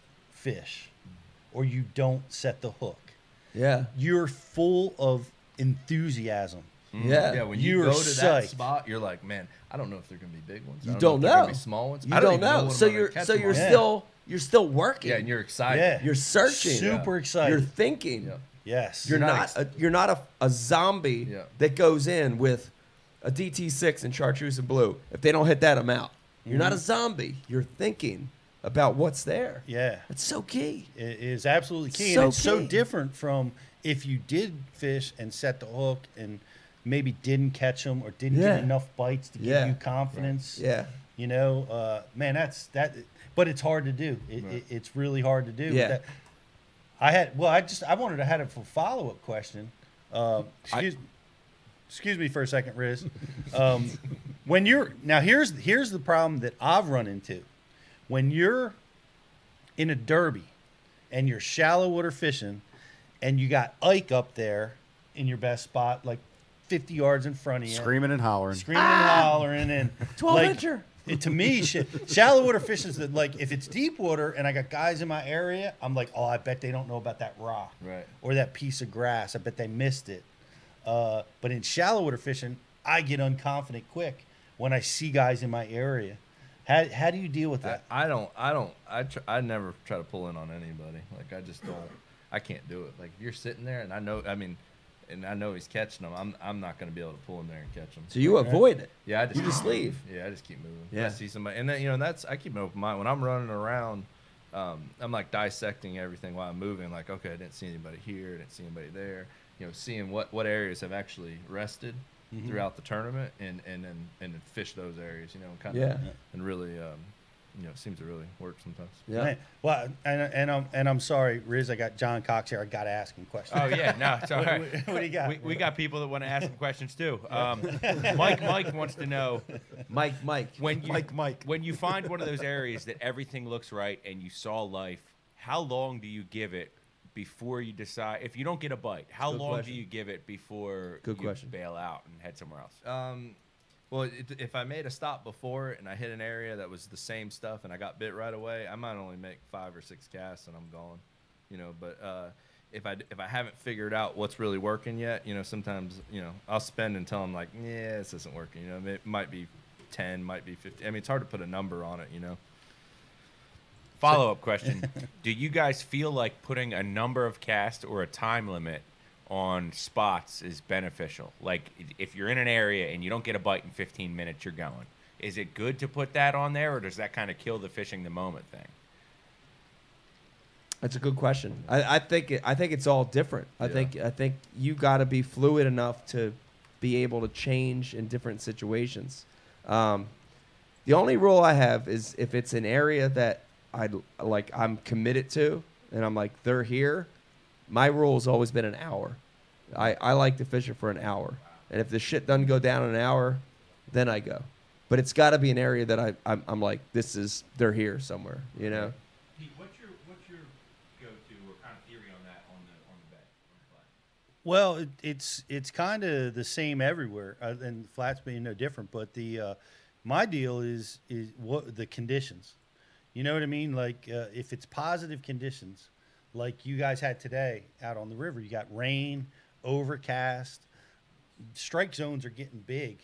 Speaker 2: fish or you don't set the hook.
Speaker 1: Yeah.
Speaker 2: You're full of enthusiasm.
Speaker 1: Yeah.
Speaker 5: Yeah, when you
Speaker 2: You're
Speaker 5: go to that
Speaker 2: psyched.
Speaker 5: spot, you're like, man, I don't know if they're gonna be big ones. I
Speaker 1: You
Speaker 5: don't,
Speaker 1: don't
Speaker 5: know. If they're
Speaker 1: know.
Speaker 5: gonna be small ones.
Speaker 1: You
Speaker 5: I
Speaker 1: don't
Speaker 5: don't, even know.
Speaker 1: know.
Speaker 5: what
Speaker 1: So
Speaker 5: I'm gonna
Speaker 1: you're
Speaker 5: catch
Speaker 1: so
Speaker 5: them
Speaker 1: you're
Speaker 5: on.
Speaker 2: Yeah.
Speaker 1: still you're still working.
Speaker 5: Yeah, and you're excited.
Speaker 2: Yeah.
Speaker 1: You're searching.
Speaker 2: Super excited.
Speaker 1: You're thinking.
Speaker 5: Yeah.
Speaker 2: Yes.
Speaker 1: You're
Speaker 5: You're not
Speaker 1: not
Speaker 5: ex-
Speaker 1: a, you're not a, a zombie
Speaker 5: Yeah.
Speaker 1: that goes in with a D T six and chartreuse and blue. If they don't hit that, I'm out. You're not a zombie. You're thinking about what's there.
Speaker 2: Yeah.
Speaker 1: That's so key.
Speaker 2: It is absolutely key.
Speaker 1: So
Speaker 2: and it's so
Speaker 1: key.
Speaker 2: different from if you did fish and set the hook and maybe didn't catch them or didn't
Speaker 1: Yeah.
Speaker 2: get enough bites to give
Speaker 1: Yeah.
Speaker 2: you confidence.
Speaker 1: Yeah.
Speaker 2: You know, uh, man, that's that. But it's hard to do. It, it, it's really hard to do.
Speaker 1: Yeah.
Speaker 2: That, I had well, I just I wanted to have it for follow up question. Uh, excuse, excuse me for a second, Riz. Um, when you're now here's here's the problem that I've run into. When you're in a derby and you're shallow water fishing, and you got Ike up there in your best spot, like fifty yards in front of you,
Speaker 3: Screaming and hollering.
Speaker 2: screaming and hollering, and
Speaker 1: twelve
Speaker 2: like,
Speaker 1: incher.
Speaker 2: It, to me, sh- shallow water fishing is that, like, if it's deep water and I got guys in my area, I'm like, oh, I bet they don't know about that rock
Speaker 5: Right.
Speaker 2: or that piece of grass. I bet they missed it. Uh, but in shallow water fishing, I get unconfident quick when I see guys in my area. How, how do you deal with
Speaker 5: I,
Speaker 2: that?
Speaker 5: I don't. I don't. I tr- I never try to pull in on anybody. Like I just don't. I can't do it. Like if you're sitting there and I know. I mean, and I know he's catching them. I'm I'm not gonna be able to pull in there and catch them.
Speaker 1: So you avoid it.
Speaker 5: Yeah, I just
Speaker 1: You just
Speaker 5: keep moving.
Speaker 1: leave.
Speaker 5: Yeah, I just keep moving.
Speaker 1: Yeah.
Speaker 5: I see somebody, and then you know that's I keep an open mind when I'm running around. Um, I'm like dissecting everything while I'm moving. Like, okay, I didn't see anybody here, I didn't see anybody there. You know, seeing what what areas have actually rested
Speaker 1: Mm-hmm.
Speaker 5: throughout the tournament, and and then and then fish those areas. You know, kind of
Speaker 1: Yeah.
Speaker 5: and really, um, you know, it seems to really work sometimes.
Speaker 1: Yeah.
Speaker 2: Man, well, and, and I'm and I'm sorry, Riz. I got John Cox here. I got to ask him questions.
Speaker 4: Oh yeah, no, it's all
Speaker 2: What-
Speaker 4: right.
Speaker 2: what- what do you got?
Speaker 4: We, we got people that want to ask some questions too. Um, Mike, Mike wants to know
Speaker 1: Mike, Mike.
Speaker 4: when you
Speaker 3: Mike, Mike.
Speaker 4: when you find one of those areas that everything looks right and you saw life. How long do you give it before you decide? If you don't get a bite, how
Speaker 1: Good
Speaker 4: long
Speaker 1: question.
Speaker 4: do you give it before
Speaker 1: Good
Speaker 4: you
Speaker 1: question.
Speaker 4: bail out and head somewhere else?
Speaker 5: Um, well, it, if I made a stop before it and I hit an area that was the same stuff and I got bit right away, I might only make five or six casts and I'm gone. You know, but uh, if I if I haven't figured out what's really working yet, you know, sometimes you know I'll spend until I'm like, yeah, this isn't working. You know, it might be ten, might be fifty. I mean, it's hard to put a number on it. You know.
Speaker 4: Follow up question: do you guys feel like putting a number of cast or a time limit on spots is beneficial? Like if you're in an area and you don't get a bite in fifteen minutes, you're going. Is it good to put that on there, or does that kind of kill the fishing the moment thing?
Speaker 1: That's a good question. I, I think it, I think it's all different. I
Speaker 5: Yeah.
Speaker 1: think I think you got to be fluid enough to be able to change in different situations. Um, the only rule I have is if it's an area that I like, I'm committed to, and I'm like they're here. My rule has always been an hour. I, I like to fish it for an hour, and if the shit doesn't go down in an hour, then I go. But it's got to be an area that I I'm, I'm like this is they're here somewhere, you know.
Speaker 4: Pete, what's your what's your go-to or kind of theory on that on the on the bay?
Speaker 2: Well, it, it's it's kind of the same everywhere, uh, and flats being no different. But the uh, my deal is is what the conditions. You know what I mean? Like uh, if it's positive conditions, like you guys had today out on the river, you got rain, overcast, strike zones are getting big.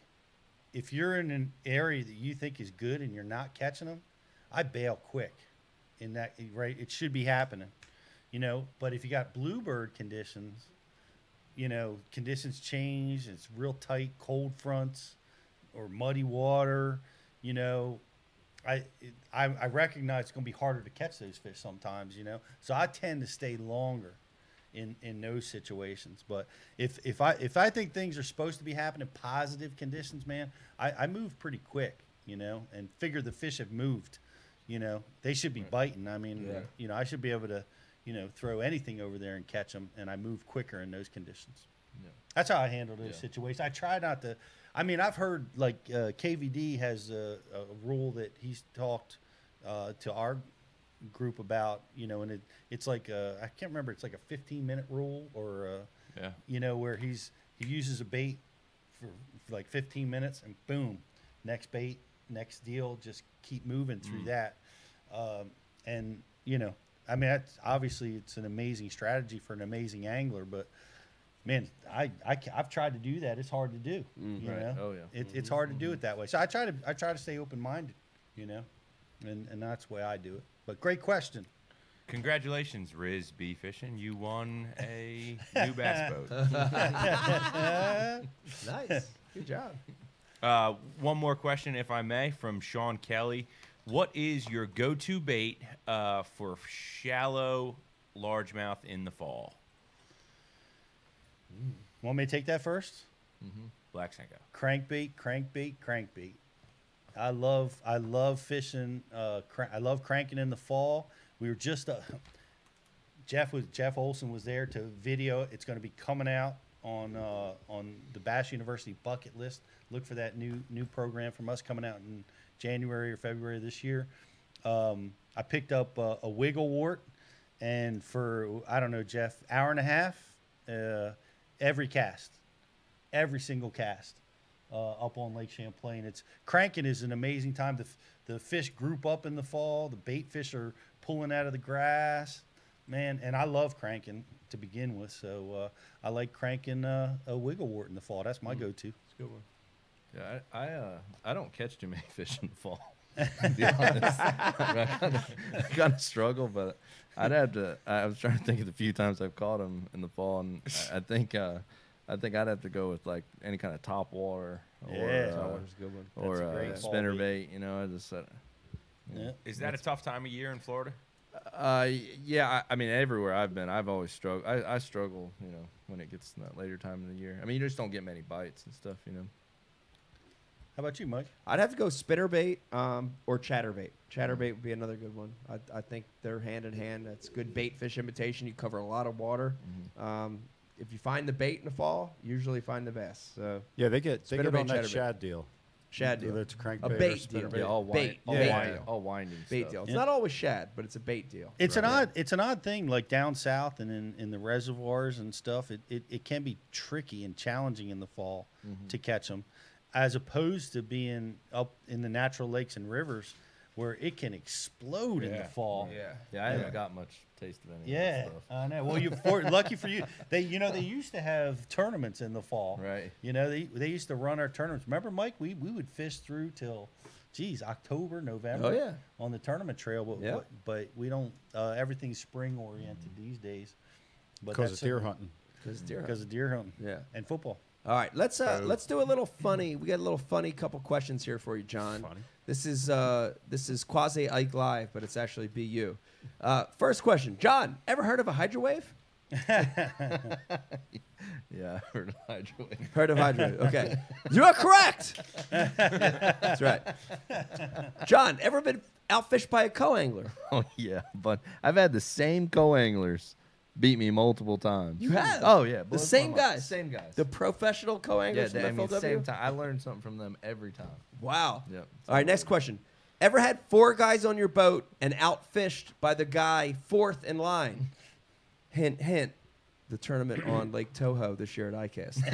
Speaker 2: If you're in an area that you think is good and you're not catching them, I bail quick. In that, right, it should be happening, you know. But if you got bluebird conditions, you know, conditions change. It's real tight, cold fronts, or muddy water. You know, I it, I, I recognize it's going to be harder to catch those fish sometimes. You know, so I tend to stay longer in in those situations. But if if I if I think things are supposed to be happening, positive conditions, man, I, I move pretty quick. You know, and figure the fish have moved. You know, they should be biting. I mean,
Speaker 1: Yeah.
Speaker 2: you know, I should be able to, you know, throw anything over there and catch them, and I move quicker in those conditions.
Speaker 5: Yeah.
Speaker 2: That's how I handle those
Speaker 5: Yeah.
Speaker 2: situations. I try not to. I mean, I've heard like uh, K V D has a, a rule that he's talked uh, to our group about, you know, and it, it's like a, I can't remember. It's like a fifteen minute rule, or uh,
Speaker 4: Yeah.
Speaker 2: you know, where he's he uses a bait for, for like fifteen minutes, and boom, next bait, next deal. Just keep moving through that, um, and you know, I mean, that's, obviously, it's an amazing strategy for an amazing angler, but man, I, I ca- I've tried to do that. It's hard to do. You
Speaker 5: Right.
Speaker 2: know,
Speaker 5: Oh, yeah.
Speaker 2: it, it's hard to do it that way. So I try to I try to stay open minded. You know, and and that's the way I do it. But great question.
Speaker 4: Congratulations, Riz B Fishing. You won a new bass boat.
Speaker 1: Nice, good job.
Speaker 4: Uh, one more question, if I may, from Sean Kelly. What is your go-to bait uh, for shallow largemouth in the fall?
Speaker 2: Want me to take that first?
Speaker 4: Black Senko.
Speaker 2: Crankbait, crankbait, crankbait. I love I love fishing. Uh, cra- I love cranking in the fall. We were just uh, Jeff was Jeff Olson was there to video. It's going to be coming out on uh, on the Bass University bucket list. Look for that new new program from us coming out in January or February of this year. Um, I picked up uh, a wiggle wart, and for I don't know, Jeff, hour and a half, uh, every cast, every single cast. Uh, up on Lake Champlain, it's cranking is an amazing time. The f- the fish group up in the fall. The bait fish are pulling out of the grass, man. And I love cranking to begin with, so uh, I like cranking uh, a wiggle wart in the fall. That's my go-to.
Speaker 5: It's a good one. Yeah, I I, uh, I don't catch too many fish in the fall. To be honest, I kind of struggle, but I'd have to. I was trying to think of the few times I've caught them in the fall, and I, I think uh, I think I'd have to go with like any kind of top water or
Speaker 2: Yeah.
Speaker 5: uh,
Speaker 1: Topwater's a good one.
Speaker 5: or
Speaker 2: That's a
Speaker 5: uh,
Speaker 2: great fall
Speaker 5: spinner
Speaker 2: bait.
Speaker 5: bait. You know, I just uh,
Speaker 2: Yeah.
Speaker 4: Is that a tough time of year in Florida?
Speaker 5: uh y- yeah. I, I mean, everywhere I've been, I've always struggled. I, I struggle, you know, when it gets in that later time of the year. I mean, you just don't get many bites and stuff, you know.
Speaker 2: How about you, Mike?
Speaker 1: I'd have to go spinnerbait um, or chatterbait. Chatterbait would be another good one. I, I think they're hand in hand. That's good bait fish imitation. You cover a lot of water. Um, if you find the bait in the fall, you usually find the bass. So
Speaker 3: Yeah, they get they get
Speaker 1: Spinnerbait,
Speaker 3: on that
Speaker 1: chatterbait.
Speaker 3: shad deal.
Speaker 1: shad deal,
Speaker 3: Whether it's a crankbait
Speaker 1: a
Speaker 3: or
Speaker 1: bait deal,
Speaker 3: spinnerbait.
Speaker 5: Yeah, all
Speaker 1: bait,
Speaker 5: wind, all,
Speaker 1: bait
Speaker 5: wind,
Speaker 1: deal,
Speaker 5: all winding
Speaker 1: bait
Speaker 5: stuff.
Speaker 1: deal. It's
Speaker 2: Yeah.
Speaker 1: not always shad, but it's a bait deal.
Speaker 2: It's an
Speaker 5: Right.
Speaker 2: odd it's an odd thing, like down south and in, in the reservoirs and stuff. It, it it can be tricky and challenging in the fall to catch them, as opposed to being up in the natural lakes and rivers where it can explode in the
Speaker 4: Yeah.
Speaker 2: fall.
Speaker 1: Yeah.
Speaker 5: Yeah, I
Speaker 2: Yeah.
Speaker 5: haven't got much taste of any of
Speaker 2: Yeah,
Speaker 5: that stuff.
Speaker 2: I know. Well, you for, lucky for you. They, you know, they used to have tournaments in the fall.
Speaker 5: Right.
Speaker 2: You know, they they used to run our tournaments. Remember, Mike? We we would fish through till geez, October, November.
Speaker 1: Oh, yeah.
Speaker 2: On the tournament trail, but
Speaker 1: Yeah.
Speaker 2: but, but we don't. Uh, everything's spring oriented these days. But
Speaker 3: Because
Speaker 2: that's
Speaker 3: of deer hunting.
Speaker 1: Because deer.
Speaker 2: Because of deer hunting.
Speaker 1: Yeah.
Speaker 2: And football.
Speaker 1: All right, let's uh, let's do a little funny. We got a little funny couple questions here for you, John.
Speaker 3: Funny.
Speaker 1: This is uh, this is quasi Ike Live, but it's actually B U. Uh, first question, John. Ever heard of a hydrowave?
Speaker 5: Yeah, I heard hydrowave.
Speaker 1: Heard of hydrowave? Okay, you are correct. That's right. John, ever been outfished by a co-angler?
Speaker 5: Oh yeah, but I've had the same co-anglers beat me multiple times.
Speaker 1: You have?
Speaker 5: Oh yeah,
Speaker 1: The
Speaker 5: blows
Speaker 1: same
Speaker 5: my mind.
Speaker 1: guys?
Speaker 5: Same guys.
Speaker 1: The professional
Speaker 5: yeah,
Speaker 1: co-anglers
Speaker 5: they, I
Speaker 1: from
Speaker 5: mean,
Speaker 1: F L W?
Speaker 5: same time. I learned something from them every time.
Speaker 1: Wow.
Speaker 5: Yep.
Speaker 1: All right, next question. Ever had four guys on your boat and outfished by the guy fourth in line? Hint, hint. The tournament on Lake Toho this year at I C A S T.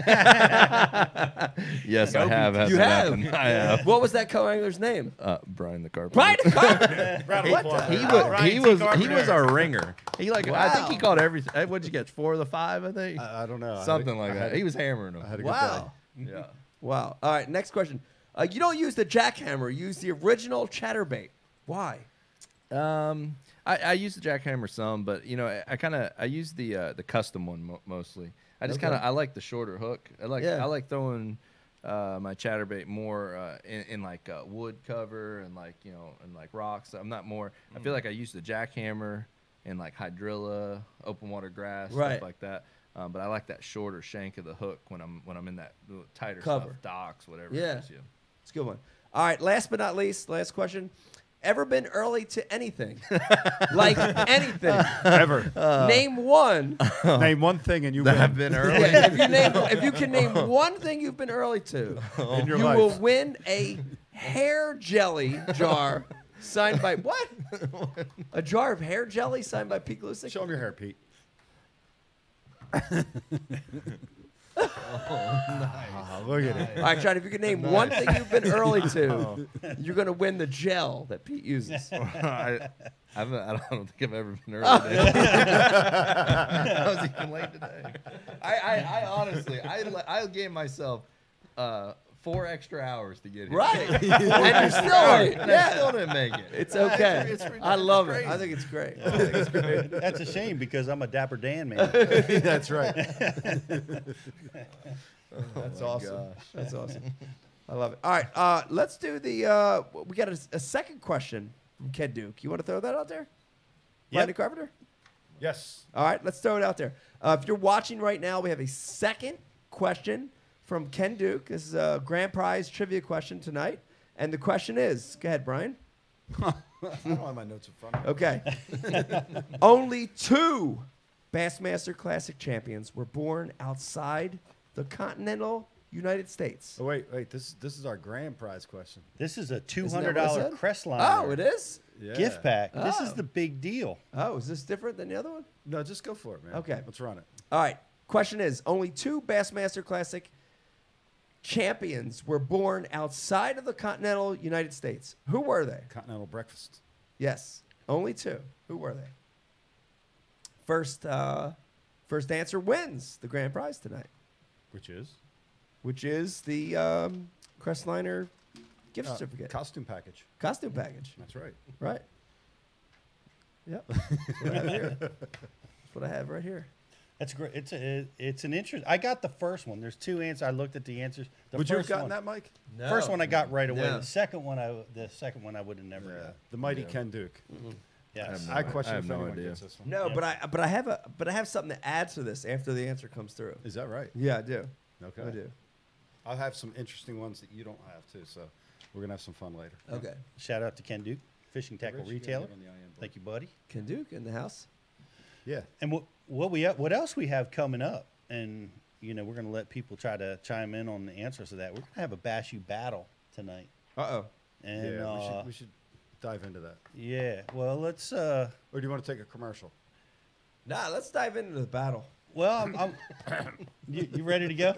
Speaker 5: Yes, I have. had
Speaker 1: You
Speaker 5: that
Speaker 1: have?
Speaker 5: happen. I have.
Speaker 1: What was that co-angler's name?
Speaker 5: Uh, Brian the Carpenter.
Speaker 1: Brian Carpenter. What the
Speaker 5: He
Speaker 1: hell?
Speaker 5: was
Speaker 2: Ryan
Speaker 5: he
Speaker 2: T.
Speaker 5: was he
Speaker 2: Carpenter.
Speaker 5: was our ringer. He like I think he
Speaker 1: Wow.
Speaker 5: caught everything. Hey, what'd you get? Four of the five, I think.
Speaker 3: I, I don't know. I had a-
Speaker 5: Something like
Speaker 3: I
Speaker 5: that.
Speaker 3: had-
Speaker 5: He was hammering them.
Speaker 3: I had a good
Speaker 1: Wow.
Speaker 3: day.
Speaker 5: Yeah.
Speaker 1: Wow. All right, next question. Uh, you don't use the jackhammer. You use the original chatterbait. Why?
Speaker 5: Um, I, I use the jackhammer some, but you know, I, I kind of I use the uh, the custom one mo- mostly. I just
Speaker 1: Okay.
Speaker 5: kind of I like the shorter hook. I like
Speaker 1: Yeah.
Speaker 5: I like throwing uh, my chatterbait more uh, in, in like uh, wood cover and like you know and like rocks. I'm not more. I feel like I use the jackhammer and like hydrilla, open water grass,
Speaker 1: Right.
Speaker 5: stuff like that. Um, but I like that shorter shank of the hook when I'm when I'm in that little tighter
Speaker 1: Cover.
Speaker 5: stuff, docks, whatever.
Speaker 1: Yeah.
Speaker 5: It is, yeah.
Speaker 1: It's a good one. All right, last but not least, last question. Ever been early to anything? Like anything.
Speaker 3: Ever.
Speaker 1: Name one.
Speaker 3: Name one thing and you
Speaker 5: That
Speaker 3: win.
Speaker 5: have been early.
Speaker 1: Yeah, if you name, if you can name one thing you've been early to,
Speaker 3: in your
Speaker 1: you
Speaker 3: life.
Speaker 1: will win a hair jelly jar signed by what? A jar of hair jelly signed by Pete Glusick?
Speaker 3: Show him your hair, Pete. Ah, look at it.
Speaker 1: All right, John, if you can name one thing you've been early to, you're going to win the gel that Pete uses.
Speaker 5: I, I, haven't, I don't think I've ever been early today. I was even late today. I, I, I honestly, I, li- I gave myself uh, four extra hours to get here.
Speaker 1: Right. And you're still late.
Speaker 5: And I
Speaker 1: Yeah.
Speaker 5: still didn't make it.
Speaker 1: It's okay.
Speaker 5: It's- it's-
Speaker 1: I love
Speaker 5: it's
Speaker 1: it. I
Speaker 5: crazy.
Speaker 1: think it's great. I think it's great.
Speaker 2: That's a shame because I'm a Dapper Dan man.
Speaker 3: That's right.
Speaker 1: That's
Speaker 5: my
Speaker 1: awesome.
Speaker 5: gosh.
Speaker 1: That's awesome. I love it. All right, uh, let's do the. Uh, we got a, a second question from Ken Duke. You want to throw that out there?
Speaker 2: Yep.
Speaker 1: Randy Carpenter?
Speaker 3: Yes.
Speaker 1: All right, let's throw it out there. Uh, if you're watching right now, we have a second question from Ken Duke. This is a grand prize trivia question tonight. And the question is, go ahead, Brian.
Speaker 3: I don't have my notes in front of me.
Speaker 1: Okay. Only two Bassmaster Classic champions were born outside the continental United States.
Speaker 3: Oh, wait, wait. This, this is our grand prize question.
Speaker 2: This is a two
Speaker 1: Isn't
Speaker 2: hundred
Speaker 1: that what
Speaker 2: dollar
Speaker 1: it said?
Speaker 2: Crestliner
Speaker 1: Oh, it is?
Speaker 3: Yeah.
Speaker 2: gift pack. This
Speaker 1: Oh.
Speaker 2: is the big deal.
Speaker 1: Oh, is this different than the other one?
Speaker 3: No, just go for it, man.
Speaker 1: Okay.
Speaker 3: Let's run it.
Speaker 1: All right. Question is, only two Bassmaster Classic champions were born outside of the continental United States. Who were they?
Speaker 3: Continental breakfast.
Speaker 1: Yes, only two. Who were they? First, uh, first answer wins the grand prize tonight,
Speaker 3: Which is?
Speaker 1: which is the um, Crestliner gift
Speaker 3: Uh,
Speaker 1: certificate,
Speaker 3: costume package.
Speaker 1: costume package.
Speaker 3: That's right.
Speaker 1: Right. Yep. That's what I have here. That's what I have right here.
Speaker 2: That's great. It's a it's an interest. I got the first one. There's two answers. I looked at the answers. The
Speaker 3: Would you have
Speaker 2: first
Speaker 3: gotten
Speaker 2: one,
Speaker 3: that, Mike?
Speaker 2: First one I got right away.
Speaker 1: No.
Speaker 2: The second one I the second one I would have never got.
Speaker 3: The mighty Ken Duke.
Speaker 2: Yes.
Speaker 5: No,
Speaker 3: I question
Speaker 5: I have
Speaker 3: if
Speaker 5: no
Speaker 3: anyone
Speaker 5: idea.
Speaker 3: gets this one.
Speaker 1: No,
Speaker 2: Yep.
Speaker 1: but I but I have a but I have something to add to this after the answer comes through.
Speaker 3: Is that right?
Speaker 1: Yeah, I do.
Speaker 3: Okay.
Speaker 1: I do.
Speaker 3: I'll have some interesting ones that you don't have, too, so we're going to have some fun later.
Speaker 1: Okay.
Speaker 2: Shout out to Ken Duke, fishing tackle
Speaker 3: Rich, you gotta
Speaker 2: retailer.
Speaker 3: get on the I M board.
Speaker 2: Thank you, buddy.
Speaker 1: Ken Duke in the house.
Speaker 3: Yeah.
Speaker 2: And what what we what else we have coming up? And you know we're going to let people try to chime in on the answers to that. We're going to have a Bash U battle tonight.
Speaker 1: Uh oh.
Speaker 2: And
Speaker 3: yeah, we,
Speaker 2: uh,
Speaker 3: should, we should dive into that.
Speaker 2: yeah, well let's. Uh,
Speaker 3: Or do you want to take a commercial?
Speaker 1: Nah, let's dive into the battle.
Speaker 2: well, I'm, I'm you, you ready to go?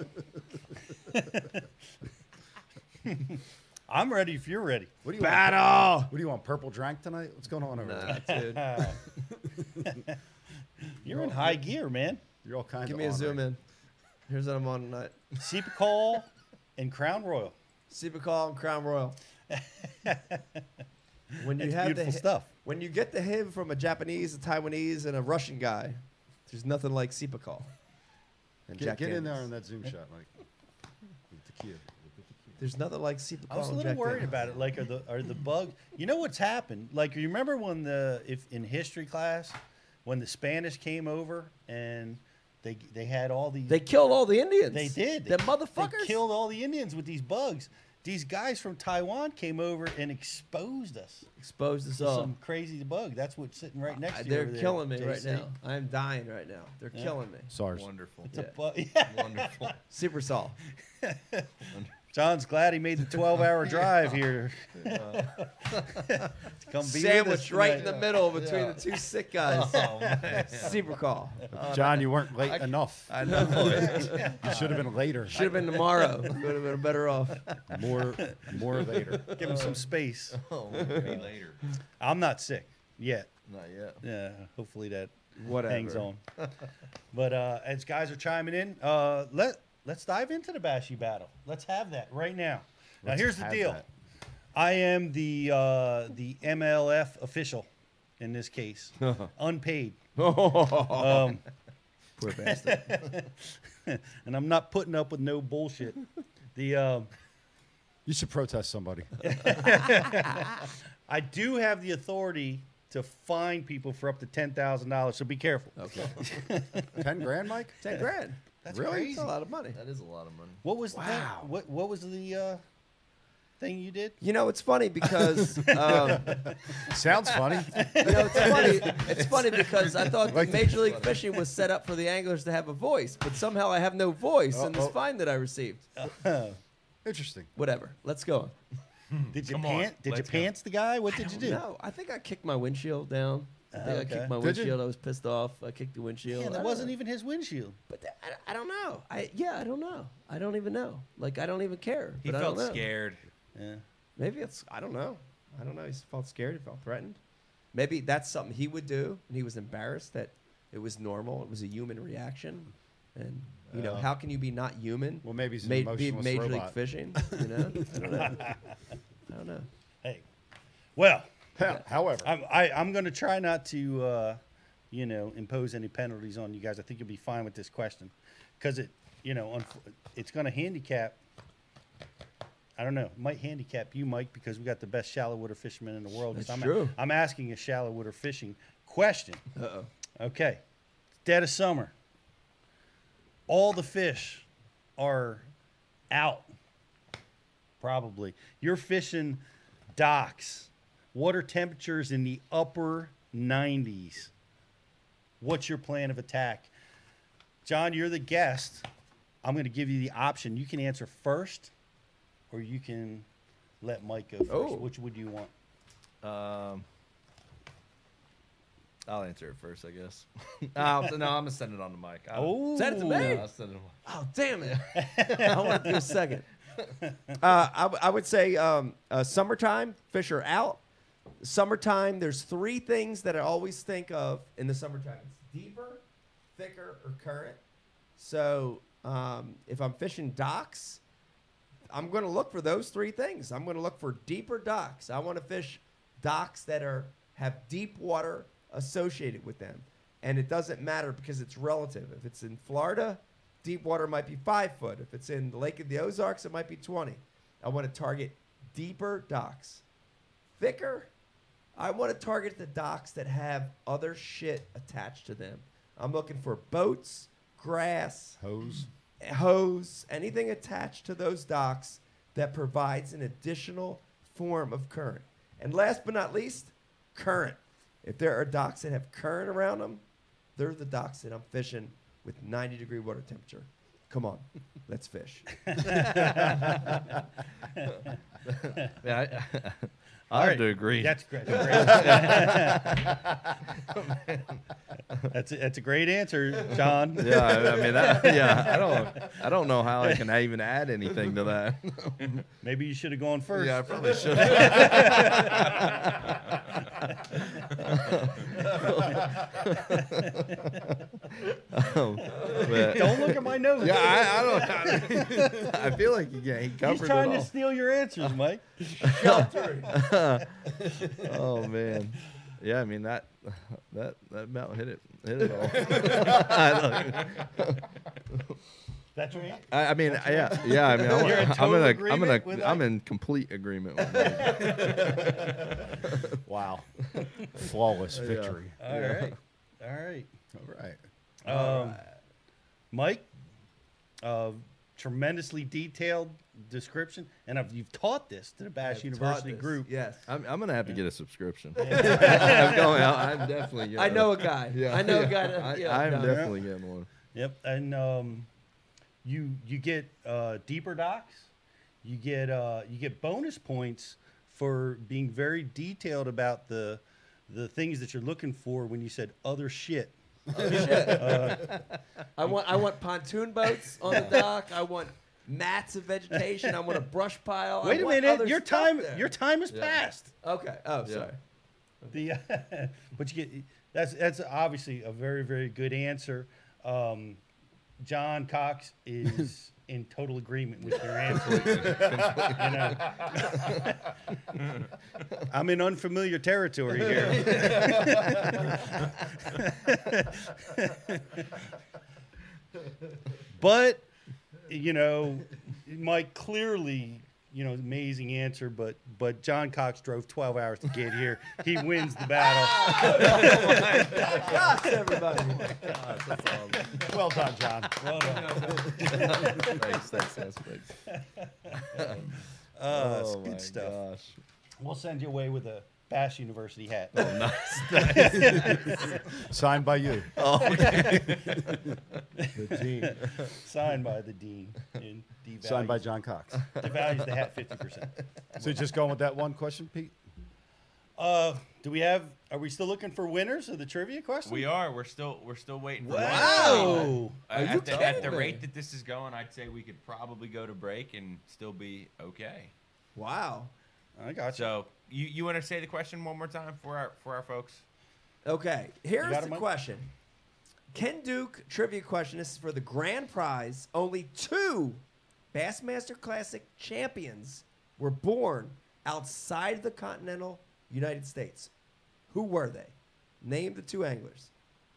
Speaker 2: I'm ready if you're ready.
Speaker 3: What do you
Speaker 1: Battle!
Speaker 3: Want? What do you want? Purple drank tonight? What's going on over there?
Speaker 1: Nah, dude.
Speaker 2: You're in high gear, man.
Speaker 3: You're all kinds
Speaker 1: Give
Speaker 3: of
Speaker 1: me a
Speaker 3: on
Speaker 1: zoom
Speaker 3: right.
Speaker 1: in. Here's what I'm on tonight.
Speaker 2: Sepacol and Crown Royal.
Speaker 1: Call and Crown Royal. When you
Speaker 2: It's
Speaker 1: have the
Speaker 2: beautiful
Speaker 1: hi-
Speaker 2: stuff.
Speaker 1: When you get the him from a Japanese, a Taiwanese, and a Russian guy, there's nothing like Sipakal. And
Speaker 3: Get,
Speaker 1: Jack
Speaker 3: get in there
Speaker 1: Daniels.
Speaker 3: on that Zoom shot, Mike. With the kid. With the kid.
Speaker 1: There's nothing like Sipakal.
Speaker 2: I was a
Speaker 1: and
Speaker 2: little
Speaker 1: Jack
Speaker 2: worried
Speaker 1: Daniels.
Speaker 2: about it. Like, are the are the bugs? You know what's happened? Like, you remember when the if in history class, when the Spanish came over and they they had all these.
Speaker 1: They killed all the Indians.
Speaker 2: They did.
Speaker 1: Them
Speaker 2: They
Speaker 1: motherfuckers.
Speaker 2: killed all the Indians with these bugs. These guys from Taiwan came over and exposed us
Speaker 1: Exposed us
Speaker 2: to
Speaker 1: all.
Speaker 2: some crazy bug. That's what's sitting right next
Speaker 1: Uh,
Speaker 2: to you.
Speaker 1: They're
Speaker 2: over there,
Speaker 1: killing me
Speaker 2: J
Speaker 1: right
Speaker 2: C.
Speaker 1: now. I'm dying right now. They're
Speaker 2: Yeah.
Speaker 1: killing me.
Speaker 3: SARS.
Speaker 5: Wonderful.
Speaker 2: It's
Speaker 1: Yeah.
Speaker 2: a bug. Yeah.
Speaker 5: Wonderful.
Speaker 1: Super Sol.
Speaker 2: John's glad he made the twelve-hour drive here to come be with us
Speaker 1: Sandwiched right in the
Speaker 2: tonight.
Speaker 1: middle between
Speaker 5: Yeah.
Speaker 1: the two sick guys.
Speaker 5: Oh, man.
Speaker 1: Super call.
Speaker 3: John, you weren't late enough.
Speaker 5: I know.
Speaker 3: You should have been later.
Speaker 1: Should have been tomorrow. Would have been better off.
Speaker 3: More, more later.
Speaker 2: Give him some space.
Speaker 5: Oh,
Speaker 4: Maybe later.
Speaker 2: I'm not sick yet.
Speaker 5: not yet.
Speaker 2: Yeah, hopefully that
Speaker 1: Whatever.
Speaker 2: hangs on. But uh, as guys are chiming in, uh, let let's dive into the Bashy battle. Let's have that right now. Now
Speaker 3: Let's
Speaker 2: here's the
Speaker 3: have
Speaker 2: deal.
Speaker 3: that.
Speaker 2: I am the uh, the M L F official in this case, unpaid, um,
Speaker 1: Poor bastard.
Speaker 2: and I'm not putting up with no bullshit. The um,
Speaker 3: You should protest somebody.
Speaker 2: I do have the authority to fine people for up to ten thousand dollars, so be careful.
Speaker 1: Okay.
Speaker 3: Ten grand, Mike?
Speaker 1: Ten grand.
Speaker 2: That's
Speaker 1: really?
Speaker 2: crazy.
Speaker 1: That's a lot of money.
Speaker 5: That is a lot of money.
Speaker 2: What was the thing-
Speaker 1: Wow.
Speaker 2: what what was the uh, thing you did?
Speaker 1: You know, it's funny because um,
Speaker 3: Sounds funny.
Speaker 1: you know it's funny. It's funny because I thought
Speaker 3: Like-
Speaker 1: Major League Fishing was set up for the anglers to have a voice, but somehow I have no voice in this
Speaker 3: Uh-oh.
Speaker 1: fine that I received.
Speaker 3: Interesting.
Speaker 1: Whatever. Let's go.
Speaker 2: Did you
Speaker 4: Come on,
Speaker 2: pant? Did you
Speaker 4: let's go.
Speaker 2: pants the guy? What
Speaker 1: I
Speaker 2: did you
Speaker 1: don't
Speaker 2: do?
Speaker 1: know. I think I kicked my windshield down. I think I
Speaker 2: okay.
Speaker 1: kicked my
Speaker 3: Did you?
Speaker 1: windshield. I was pissed off. I kicked the windshield.
Speaker 2: Yeah,
Speaker 1: I
Speaker 2: that
Speaker 1: don't
Speaker 2: wasn't
Speaker 1: know.
Speaker 2: even his windshield.
Speaker 1: But th- I, I don't know. I yeah, I don't know. I don't even know. Like I don't even care.
Speaker 4: He
Speaker 1: but I
Speaker 4: felt
Speaker 1: don't know.
Speaker 4: scared.
Speaker 2: Yeah.
Speaker 1: Maybe it's I don't know. I don't know. He felt scared. He felt threatened. Maybe that's something he would do, and he was embarrassed that it was normal. It was a human reaction, and you know
Speaker 3: Uh,
Speaker 1: how can you be not human?
Speaker 3: Well, maybe he's an
Speaker 1: Ma- be
Speaker 3: emotionless
Speaker 1: Major
Speaker 3: robot.
Speaker 1: League Fishing. You know, I don't know. I don't know.
Speaker 2: Hey, well,
Speaker 3: Hell, however,
Speaker 2: I'm I, I'm going to try not to, uh, you know, impose any penalties on you guys. I think you'll be fine with this question, because it, you know, unf- it's going to handicap. I don't know. It might handicap you, Mike, because we got the best shallow water fishermen in the world. 'Cause
Speaker 1: That's
Speaker 2: I'm,
Speaker 1: true.
Speaker 2: I'm asking a shallow water fishing question.
Speaker 1: Uh oh.
Speaker 2: Okay. Dead of summer. All the fish are out. Probably. You're fishing docks. Water temperatures in the upper nineties. What's your plan of attack? John, you're the guest. I'm going to give you the option. You can answer first, or you can let Mike go first.
Speaker 1: Oh.
Speaker 2: Which would you want?
Speaker 5: Um, I'll answer it first, I guess. I'll, no, I'm gonna send it on to Mike. I don't-
Speaker 2: Oh,
Speaker 1: Send it to me.
Speaker 5: Yeah, I'll send it on.
Speaker 1: Oh, damn it. I want to do a second. Uh, I, w- I would say um, uh, summertime, fish are out. Summertime, there's three things that I always think of in the summertime. It's deeper, thicker, or current. So um, if I'm fishing docks, I'm going to look for those three things. I'm going to look for deeper docks. I want to fish docks that are have deep water associated with them. And it doesn't matter because it's relative. If it's in Florida, deep water might be five foot. If it's in the Lake of the Ozarks, it might be twenty. I want to target deeper docks. Thicker, I want to target the docks that have other shit attached to them. I'm looking for boats, grass,
Speaker 3: hose.
Speaker 1: hose, anything attached to those docks that provides an additional form of current. And last but not least, current. If there are docks that have current around them, they're the docks that I'm fishing with ninety degree water temperature. Come on, let's fish.
Speaker 5: Yeah, I, I
Speaker 2: All
Speaker 5: have
Speaker 2: right.
Speaker 5: to agree.
Speaker 2: That's great. That's, great. that's, a, that's a great answer, John.
Speaker 5: yeah, I, I mean, that, yeah, I don't, I don't know how I can even add anything to that.
Speaker 2: Maybe you should have gone first.
Speaker 5: Yeah, I probably should. um, But-
Speaker 2: Don't look at my nose.
Speaker 5: Yeah, I, I don't. I, I feel like he, yeah, he covered
Speaker 2: He's trying
Speaker 5: it
Speaker 2: to
Speaker 5: all.
Speaker 2: steal your answers, Mike.
Speaker 5: Oh man, yeah. I mean that that that mountain hit it hit it all.
Speaker 2: That's your answer.
Speaker 5: I, I mean, yeah, yeah. I mean, I'm,
Speaker 2: You're in
Speaker 5: I'm
Speaker 2: total
Speaker 5: in a, I'm in
Speaker 2: agreement with
Speaker 5: a, I'm
Speaker 2: that?
Speaker 5: in complete agreement with that.
Speaker 3: Wow. Flawless victory.
Speaker 2: All right. All right.
Speaker 3: All right.
Speaker 2: Um, Mike, uh, tremendously detailed description, and I've, you've taught this to the Bash University group.
Speaker 1: Yes.
Speaker 5: I'm, I'm gonna have to get a subscription. I'm going out. I'm definitely. Getting
Speaker 1: I know a guy.
Speaker 5: Yeah,
Speaker 1: I know
Speaker 5: yeah.
Speaker 1: a guy. That,
Speaker 5: I,
Speaker 1: yeah,
Speaker 5: I'm
Speaker 1: no.
Speaker 5: definitely getting one.
Speaker 2: Yep, and um, you you get uh, deeper docs. You get uh, you get bonus points for being very detailed about the the things that you're looking for when you said other shit.
Speaker 1: I want I want pontoon boats on the dock. I want mats of vegetation. I want a brush pile. I
Speaker 2: Wait a
Speaker 1: want
Speaker 2: minute,
Speaker 1: other
Speaker 2: your
Speaker 1: stuff
Speaker 2: time
Speaker 1: there.
Speaker 2: your time is
Speaker 5: Yeah.
Speaker 2: passed.
Speaker 1: Okay. Oh, sorry.
Speaker 2: The but you get that's that's obviously a very very good answer. Um, John Cox is in total agreement with your answer. You know. I'm in unfamiliar territory here. But you know, Mike clearly, you know, amazing answer. But but John Cox drove twelve hours to get here. He wins the battle.
Speaker 1: Gosh, everybody.
Speaker 3: Well done, John.
Speaker 2: Well done.
Speaker 5: Thanks, thanks, thanks, thanks.
Speaker 2: Uh, it's
Speaker 5: Oh
Speaker 2: good
Speaker 5: my
Speaker 2: stuff.
Speaker 5: gosh.
Speaker 2: We'll send you away with a Bash University hat.
Speaker 3: Signed by you.
Speaker 2: The dean. Signed by the dean. And devalues,
Speaker 3: Signed by John Cox.
Speaker 2: devalues the hat fifty percent.
Speaker 3: So just going with that one question, Pete?
Speaker 2: Uh, do we have, are we still looking for winners of the trivia question?
Speaker 4: We are. We're still. We're still waiting. For
Speaker 2: Wow.
Speaker 4: Uh,
Speaker 1: Are you
Speaker 4: at, the, at the
Speaker 1: kidding me?
Speaker 4: rate that this is going, I'd say we could probably go to break and still be okay.
Speaker 1: Wow.
Speaker 2: I got you.
Speaker 4: So you, you want to say the question one more time for our for our folks?
Speaker 1: Okay. Here's
Speaker 2: got it,
Speaker 1: the
Speaker 2: Mike?
Speaker 1: question. Ken Duke trivia question. This is for the grand prize. Only two Bassmaster Classic champions were born outside the continental United States. Who were they? Name the two anglers.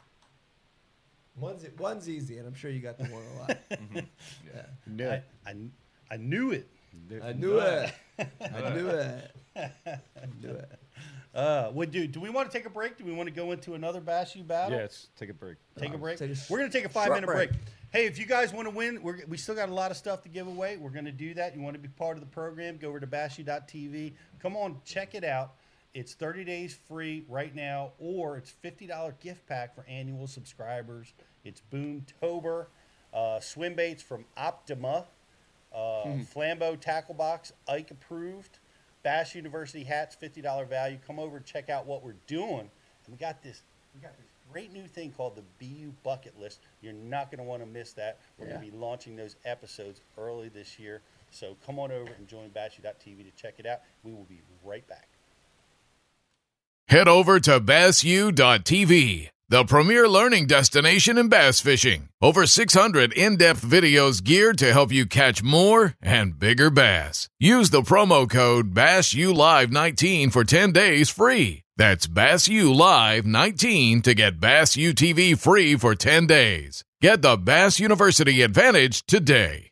Speaker 1: One's one's easy, and I'm sure you got the one a lot. Yeah.
Speaker 3: No.
Speaker 2: I, I, I knew it.
Speaker 1: I knew it. I knew it. I knew it.
Speaker 2: Uh, what do, do we want to take a break? Do we want to go into another Bash U battle?
Speaker 3: Yeah, let's take a break.
Speaker 2: Take a break.
Speaker 1: take a sh-
Speaker 2: We're going to take a five
Speaker 1: short
Speaker 2: minute
Speaker 1: break.
Speaker 2: break. Hey, if you guys want to win, we're, we still got a lot of stuff to give away. We're going to do that. You want to be part of the program, go over to bash u dot t v. Come on, check it out. It's thirty days free right now, or it's fifty dollars gift pack for annual subscribers. It's Boomtober. Uh, swim baits from Optima. Uh, Flambeau tackle box, Ike approved. Bash University hats, fifty dollars value. Come over and check out what we're doing. And we got this, we got this great new thing called the B U Bucket List. You're not going to want to miss that. We're going to be launching those episodes early this year. So come on over and join bash u dot t v to check it out. We will be right back.
Speaker 6: Head over to bass u dot t v, the premier learning destination in bass fishing. Over six hundred in-depth videos geared to help you catch more and bigger bass. Use the promo code bass u live nineteen for ten days free. That's bass u live nineteen to get Bass U T V free for ten days. Get the Bass University advantage today.